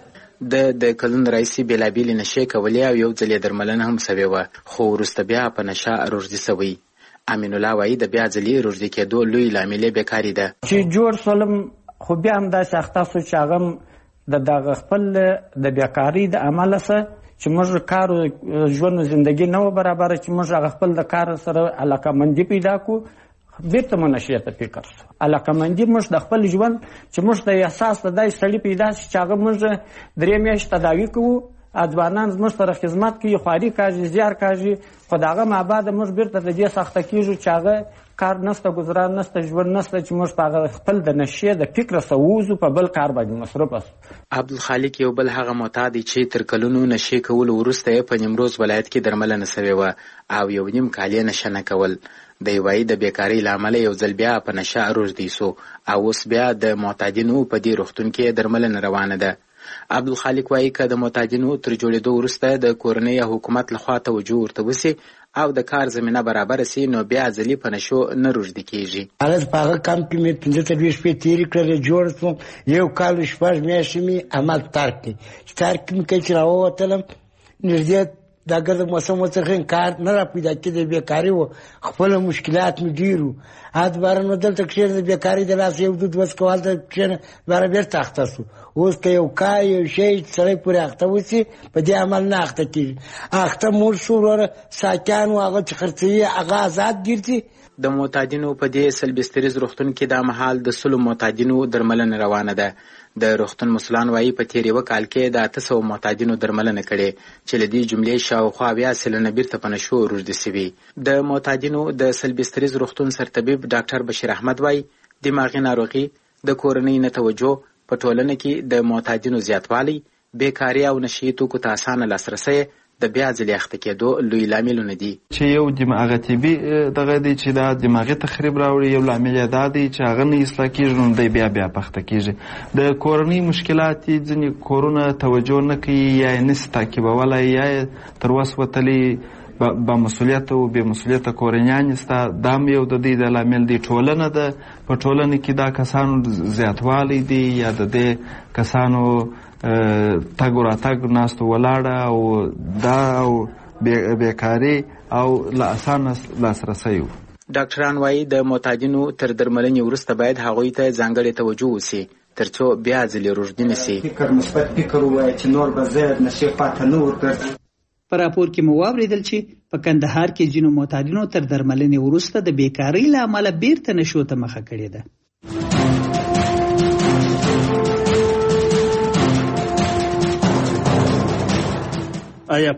د کلون رئیسي بېلابېلې نشې کولې او یو ځل یې درملنه هم سوې وه، خو وروسته بیا په نشه روږدي سوی. امین الله وایي د بیا ځلې روږدي کېدو لوی لامل یې بیکاري ده. چې جوړ سولم خو بیا هم داسې اخته سو چې هغه د دغه خپل د بیکارۍ د امله څه چې موږ کار ژوند زندگی نه و برابره، چې موږ هغه خپل د کار سره علاقمندي پیدا کړو، بیرته مو نشې ته فکر سو. علاقمندي موږ د خپل ژوند چې موږ ته احساس د داسې سړي پیدا شي چې هغه موږ 3 میاشتې تداوي کوو، ځوانان زموږ سره خدمت کوي، خواري کاږي، زیار کاږي، خو د هغه مابعد موږ بیرته د دې سخته کېږو چې هغه کار نسته، گزاران نسته، ژوند نسته، چې موږ په هغه خپل د نشې د فکر سره ووځو، په بل کار باندې مصروف اسو. عبدالخالق یو بل هغه معتاد چې تر کلونو نشې کولو وروسته یې په نیمروز ولایت کې درملنه سوې وه او 1.5 کال یې نشه نه کول. دی وایي د بیکارۍ له امله یو ځل بیا په نشه روږدی سو او اوس بیا د معتادینو په دې روغتون کې درملنه روانه ده. عبدالخالق وایي که د معتادینو تر جوړېدو وروسته د کورنۍ یا حکومت لخوا توجه ورته وسي او د کار زمینه برابره سي، نو بیا ځلې په نشو نه روږدي کېږي. حالت په هغه کم کې مې 15 شپې تېرې کړلې، جوړ سوم، 1 کال 6 میاشتې مې عمل ترک کړي. چې ترک مې کړي چې راووتلم، نږدې د ګرد موسم څخه کار نه را پیدا کېدی، بیکاري و، خپل مشکلات مې ډېر وو. باره نو دلته کښېنه د بیکارۍ د لاس یو دود وس کول ته کښېنه باره بېرته اخته سو. اوس که یو کار یو شی سړی پورې اخته وسي په دې عمل نه اخته کېږي. اخته مور شو وروره ساکان و هغه چې خرڅوي هغه آزاد ګرځي. د معتادینو په دې سلبستریز روغتون کې دا مهال د 100 معتادینو درملنه روانه ده. د روغتون مسؤلان وایي په تېر یوه کال کې د 800 معتادینو درملنه کړې چې له دې جملې شاوخوا 80 سلنه بیرته په نشو روږدي سوي. د معتادینو د سلبستریز روغتون سرطبیب ډاکټر بشیر احمد وایي دماغي ناروغي، د کورنۍ نه توجه، په ټولنه کې د معتادینو زیاتوالی، بیکاري او نشهیي توکو ته اسانه لاسرسی د بیا ځلې اخته کېدو لوی لاملونه دي. چې یو هغه طبي دغه دی چې دا دماغي تخریب راوړي، یو لامل یې دا دی چې هغه نه اصلاح کېږي، نو دی بیا پخته کېږي. د کورنۍ مشکلات ځینې کورونه توجه نه کوي، یا یې نسي تعقیبولی، یا یې تر وس وتلي با مسئولیت او بې مسئولیته کورنیان سته. دا هم یو د دې د لامل دی. ټولنه ده، په ټولنه کې دا کسانو زیاتوالی دی، یا د دې کسانو تګ و راتګ ناستو ولاړه او دا او بیکاري او له اسانه لاسرسی و. ډاکټران وایي د معتادینو تر درملنې وروسته باید هغوی ته ځانګړې توجه وسي، ترڅو بیا ځلې روږدي نسي. فکر مثبت فکر ووایه چې نور به زه نشې پاته نه ورګرځم. په راپور کې مو واوریدل چې په کندهار کې ځینو معتادینو تر درملنې وروسته د بیکارۍ له امله بیرته نشو ته مخه کړې ده. آیا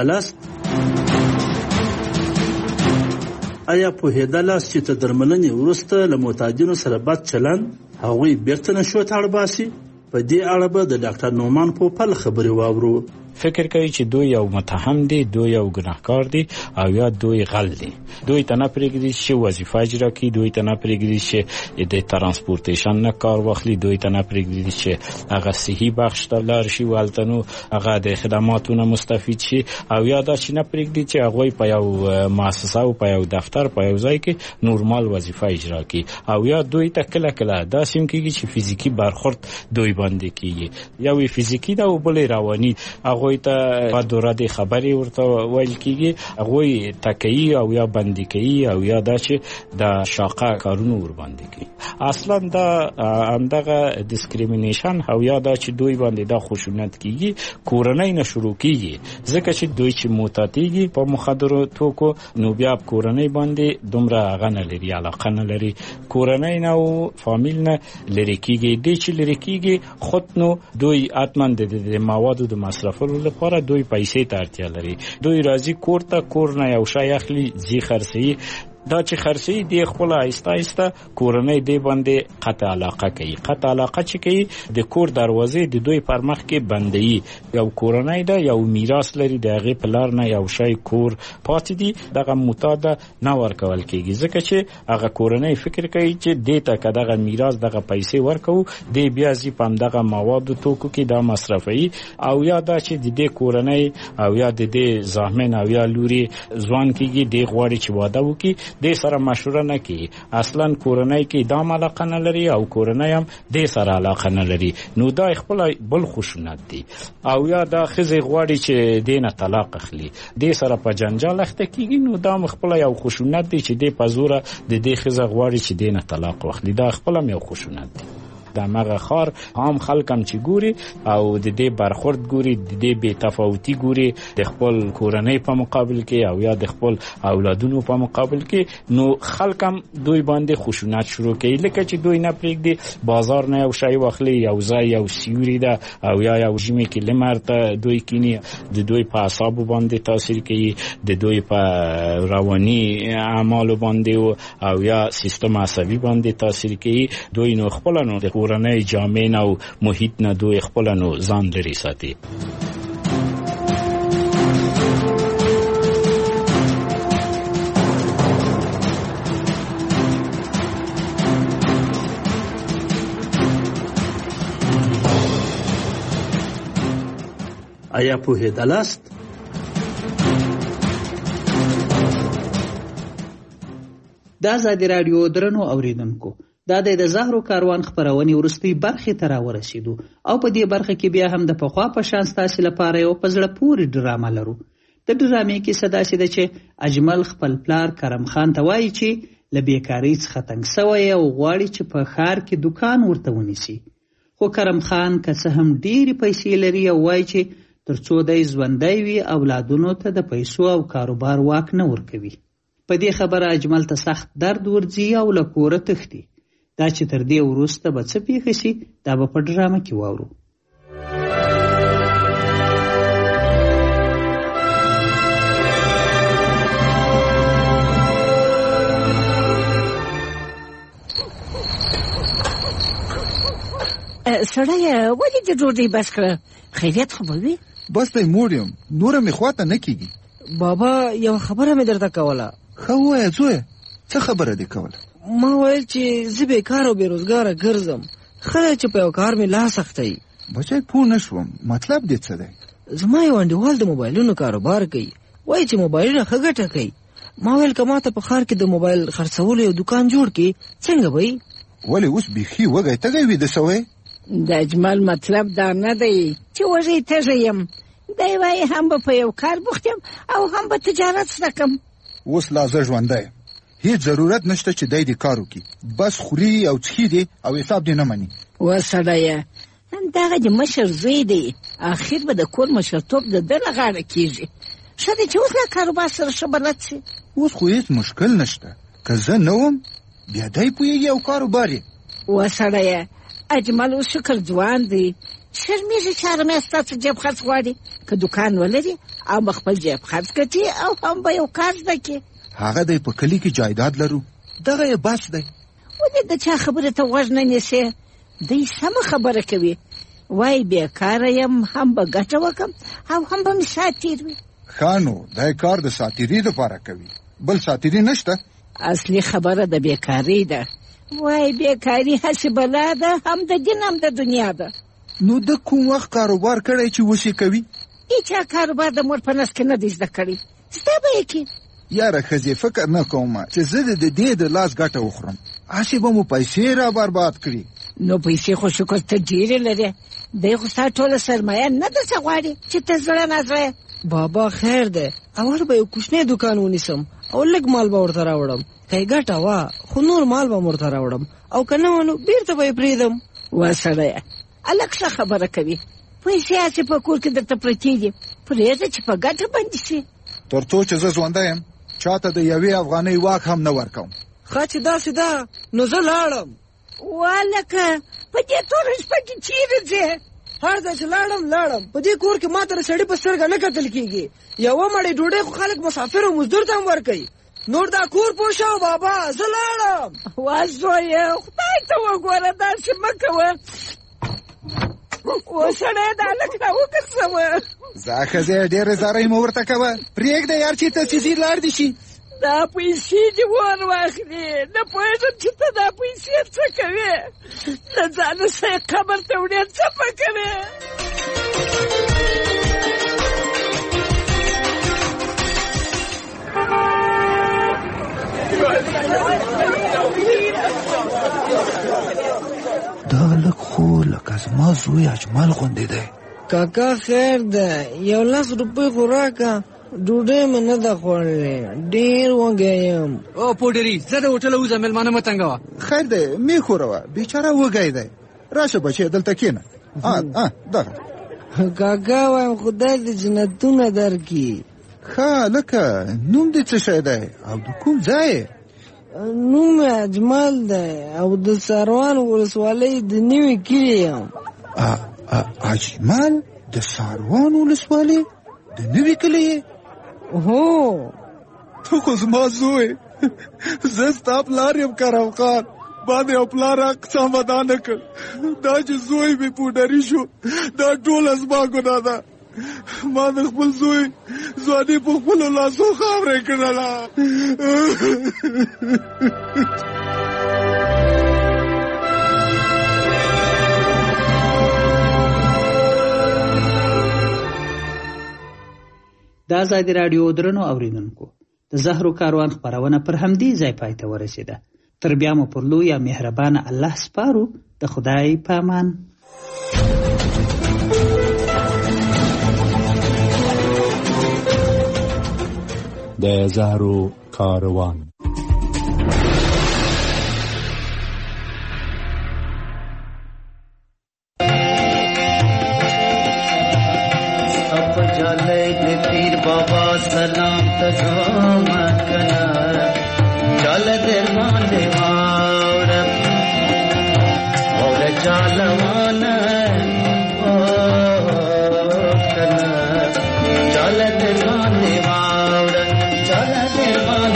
پوهېدلاست چې تر درملنې وروسته له معتادینو سره بد چلند هغوی بیرته نشو ته اړ باسي؟ په دې اړه به د ډاکټر نومان پوپل خبرې واورو. فکر کوي چې دوی یو متهم دي، دوی یو ګناهکار دي او یا دوی غل دي. دوی ته نه پرېږدي چې وظیفه اجرا کړي، دوی ته نه پرېږدي چې د ترانسپورټیشن نه کار واخلي، دوی ته نه پرېږدي چې هغه صحي بخش ته لاړ شي او هلته نو هغه د خدماتو نه مستفید شي، او یا دا چې نه پرېږدي چې هغوی په یو مؤسسه او په یو دفتر په یو ځای کې نورمال وظیفه اجرا کړي، او یا دوی ته کله کله داسې هم کېږي چې فزیکي برخورد دوی باندې کېږي. یو فزیکي ده او بل رواني. هغوی ته په دوره د خبرې ورته ویل کېږي، هغوی تکیي او یا بندي کوي او یا دا چې د شاقه کارونو ورباندې کوي. اصلا دا همدغه ډیسکریمینیشن او یا دا چې دوی باندې دا خشونت کېږي کورنۍ نه شروع کېږي، ځکه چې دوی چې معتادېږي په مخدرو توکو نو بیا په کورنۍ باندې دومره هغه نه لري، علاقه نه لري، کورنۍ نه او فامیل نه لرې کېږي. دی چې لرې کېږي خود نو دوی حتما د موادو د مصرفولو لپاره دوی پیسې ته اړتیا لري. دوی راځي کور ته، کور نه یو شی اخلي ځي خرڅوي. دا چې خرڅوي دی خپل آهسته آهسته کورنۍ دی باندې قطع علاقه کوي. قطع علاقه چې کوي د کور دروازې د دوی پر مخ کې بندوي. یو کورنۍ ده، یو میراث لري، د هغې په لار نه یو شی کور پاتې دي، دغه معتاد نه ورکول کېږي، ځکه چې هغه کورنۍ فکر کوي چې دې ته که دغه میراث دغه پیسې ورکوو دی بیا ځي په همدغه موادو توکو کې دا مصرفوي، او یا دا چې د دې کورنۍ او یا د دې زامن او یا لوري ځوان کېږي دی غواړي چې واده وکړي، دې سره مشوره نه کوي. اصلا کورنۍ کې دام علاقه نه لري او کورنۍ هم دې سره علاقه نه لري، نو دا خپل بل خشونت دی. او یا دا ښځې غواړي چې دې نه طلاق اخلي، دې سره په جنجال اخته کېږي، نو دا خپل یو خشونت دی چې دې په زوره د دې ښځه غواړي چې دې نه طلاق واخلي، دا خپل هم یو خشونت دی. د مغه خار عام خلک هم چې ګوري او د دې برخورد ګوري، د دې بې تفاوتي ګوري د خپل کورنۍ په مقابل کې او یا د خپل اولادونو په مقابل کې، نو خلک هم دوی باندې خشونت شروع کوي. لکه چې دوی نه پرېږدي بازار نه یو شی واخلي، یو ځای یو سیوري ده او یا یو ژمي کې لمر ته دوی کینی، د دوی په اعصابو باندې تاثیر کوي، د دوی په رواني اعمالو باندې او یا سیستم عصبي باندې تاثیر کوي. دوی نو خپل نو کورنۍ جامع او محیط نه دوی خپل نو ځان لري ساتي. آیا پوهېدلاست؟ دا ازادي راډیو درنو اوریدونکو، دا د زهرو کاروان خبرونې وروستۍ برخې ته راورسېدو او په دې برخه کې بیا هم د پخوا په شان ستاسې لپاره یو په زړه پورې ډرامه لرو. د ډرامې کیسه داسې ده چې اجمل خپل پلار کرم خان ته وایي چې له بیکارۍ څخه تنګ سوی او غواړي چې په ښار کې دوکان ورته ونیسي، خو کرم خان که څه هم ډېرې پیسې لري او وایي چې تر څو دی ژوندی وي اولادونو ته د پیسو او کاروبار واک نه ورکوي. په دې خبره اجمل ته سخت درد ورځي او له کوره تښتي. دا چې تر دې وروسته به څه پیښه شي دا به په ډرامه کې واورو. سړیه ولې د ډوډۍ بس کړه؟ خیریت خو به وي؟ بس دی موړ یم، نوره مې خواته نه کېږي. بابا یو خبره مې درته کوله. ښه ووایه زویه، څه خبره دې کوله؟ ما ویل چې زه بیکار او بېروزګاره ګرځم، ښه دی چې په یو کار مې لاس اختی. بچی پوه نه شوم، مطلب دې څه دی؟ زما یو انډیوال د موبایلونو کاروبار کوي، وایي چې موبایلونه ښه ګټه کوي. ما ویل که ماته په ښار کې د موبایل خرڅولو یو دوکان جوړ کړي څنګه به وي؟ ولې اوس بیخي وږی تږی ویده سوی؟ د اجمل مطلب دا نه دی چې وږی تږی یم، دی وایي هم به په یو کار بوخت یم او هم به تجارت زده کړم. اوس لا زه ژوندی یم، هیڅ ضرورت نشته چې دای دې کار وکړي. بس خوري او څښي دي او حساب دې نه مني. وسړیه دغه د مشر زوی دی، اخر به د کور مشرتوب د ده له غاړه کېږي. ښه دی چې اوس له کاروبار سره ښه بلد شي. اوس خو هیڅ مشکل نشته، که زه نه وم بیا دی پوهېږي او کاروبار یې. وسړیه اجمل اوس شکر ځوان دی، شرمېږي چې هره میاشت ستاسو جیب خرڅ غواړي. که دوکان ولري او به خپل جیب خرڅ کړي او هم به یو کار زده کړي. هغه دی په کلي کې جایداد لرو، دغه یې بس دی. ولې د چا خبرې ته غوږ نه نیسې؟ دی سمه خبره کوي، وای بېکاره یم، هم به ګټه وکم او هم به مې ساعت تېر وي. ښه نو دی کار د ساتیري دپاره کوي، بل ساتیري نشته. اصلي خبره د بېکارۍ ده. وای بېکاري هسې بلا ده، هم د دین هم د دنیا ده. نو د کوم وخت کاروبار کړی چې اوس یې کوي؟ هېچا کاروبار د مور په نس کې نه دی زده کړی، زده به یې کړي. یاره ښځې فکر نه کوم چې زه د دې د لاس ګټه وخورم، هسې به مو پیسې را برباد کړي. نو پیسې خو شکر ته ډېرې لرې، دی خو ستا ټوله سرمایه نه درڅه غواړي چې ته زړه نازړه. بابا خیر دی، اول به یو کوچنی دوکان ونیسم او لږ مال به ورته راوړم، که یې ګټه وه خو نور مال به م ورته راوړم، او که نه وه نو بېرته به یې پرېږدم. وسړیه هلک ښه خبره کوي، پیسې هسې په کور کې درته پرتې دي، پرېږده چې په ګټه بندي شي. تر څو چې زه ژوندی یم چاته د یوې افغانۍ واک هم نه ورکوم. ښه چې داسې ده نو زه لاړم. والکه په دې توره شپه کې چیرې ځې؟ هر ځای چې لاړم په دې کور کې ما ته د سړي په سترګه نه کتل کېږي. یوه مړۍ ډوډۍ خو خلک مسافر او مزدور ته هم ورکوي، نور دا کور پوه شو بابا، زه لاړم. وا زویه خدای ته وګوره، داسې مه کوه. وسړی دا هلک راوګرځوه. ځه ښځې ډېرې زارۍ مه ورته کوه، پرېږده یار چې ته چې ځي لاړ دې شي. دا پیسې دې ور واخلي، نه پوهېږم چې ته دا پیسې څه کوې، له ځانه سه یې قبر ته وړې څه به کوې. دا لږ خو لکه زما زوی اجمل غوندې دی. کاکا خیر ده، یو 10 روپۍ خو راکه، ډوډۍ مې نه ده خوړلې، ډېر وږی یم. او پوډري زه د هوټله وځم، مېلمانه مه تنګوه. خیر دی مې خوروه، بیچاره وږی دی. راشه بچی دلته کښېنه. دغه کاکا وایم خدای دې جنتونه درکړي. ښه لکه نوم دې څه شی دی او د کوم ځای؟ نوم مې اجمل دی او د ساروان ولسوالۍ د نوي کلي یم. اجمل د ساروان ولسوالۍ د نوي کلي؟ هو ته خو زما زوی، زه ستا پلار یم کرم خان. ما د یو پلار حق سمه نه کړ، دا چې زوی مې پوډري شو دا ټوله زما ګناه ده. ما د خپل زوی ځواني په خپلو لاسو خاورې کړله. د ازادي راډیو درنو اوریدونکو، د زهرو کاروان خپرونه پر همدې ځای پای ته ورسېده. تر بیا مو پر لوی او مهربانه الله سپارو. د خدای په امان. د زهرو کاروان. بابا سلام تزوما کنا چل درمان دیوار اور چالوان کنا چل درمان دیوار چل درمان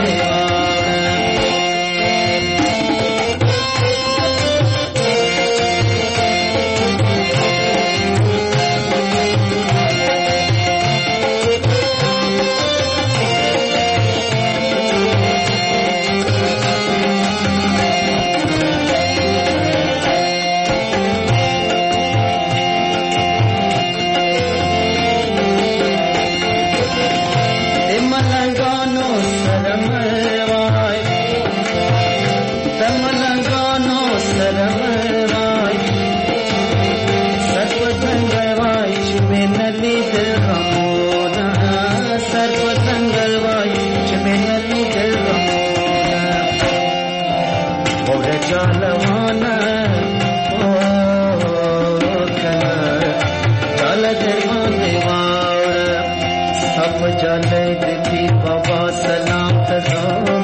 चल दरमान वाड़ सब चले पीर बाबा सलाम तज़ोम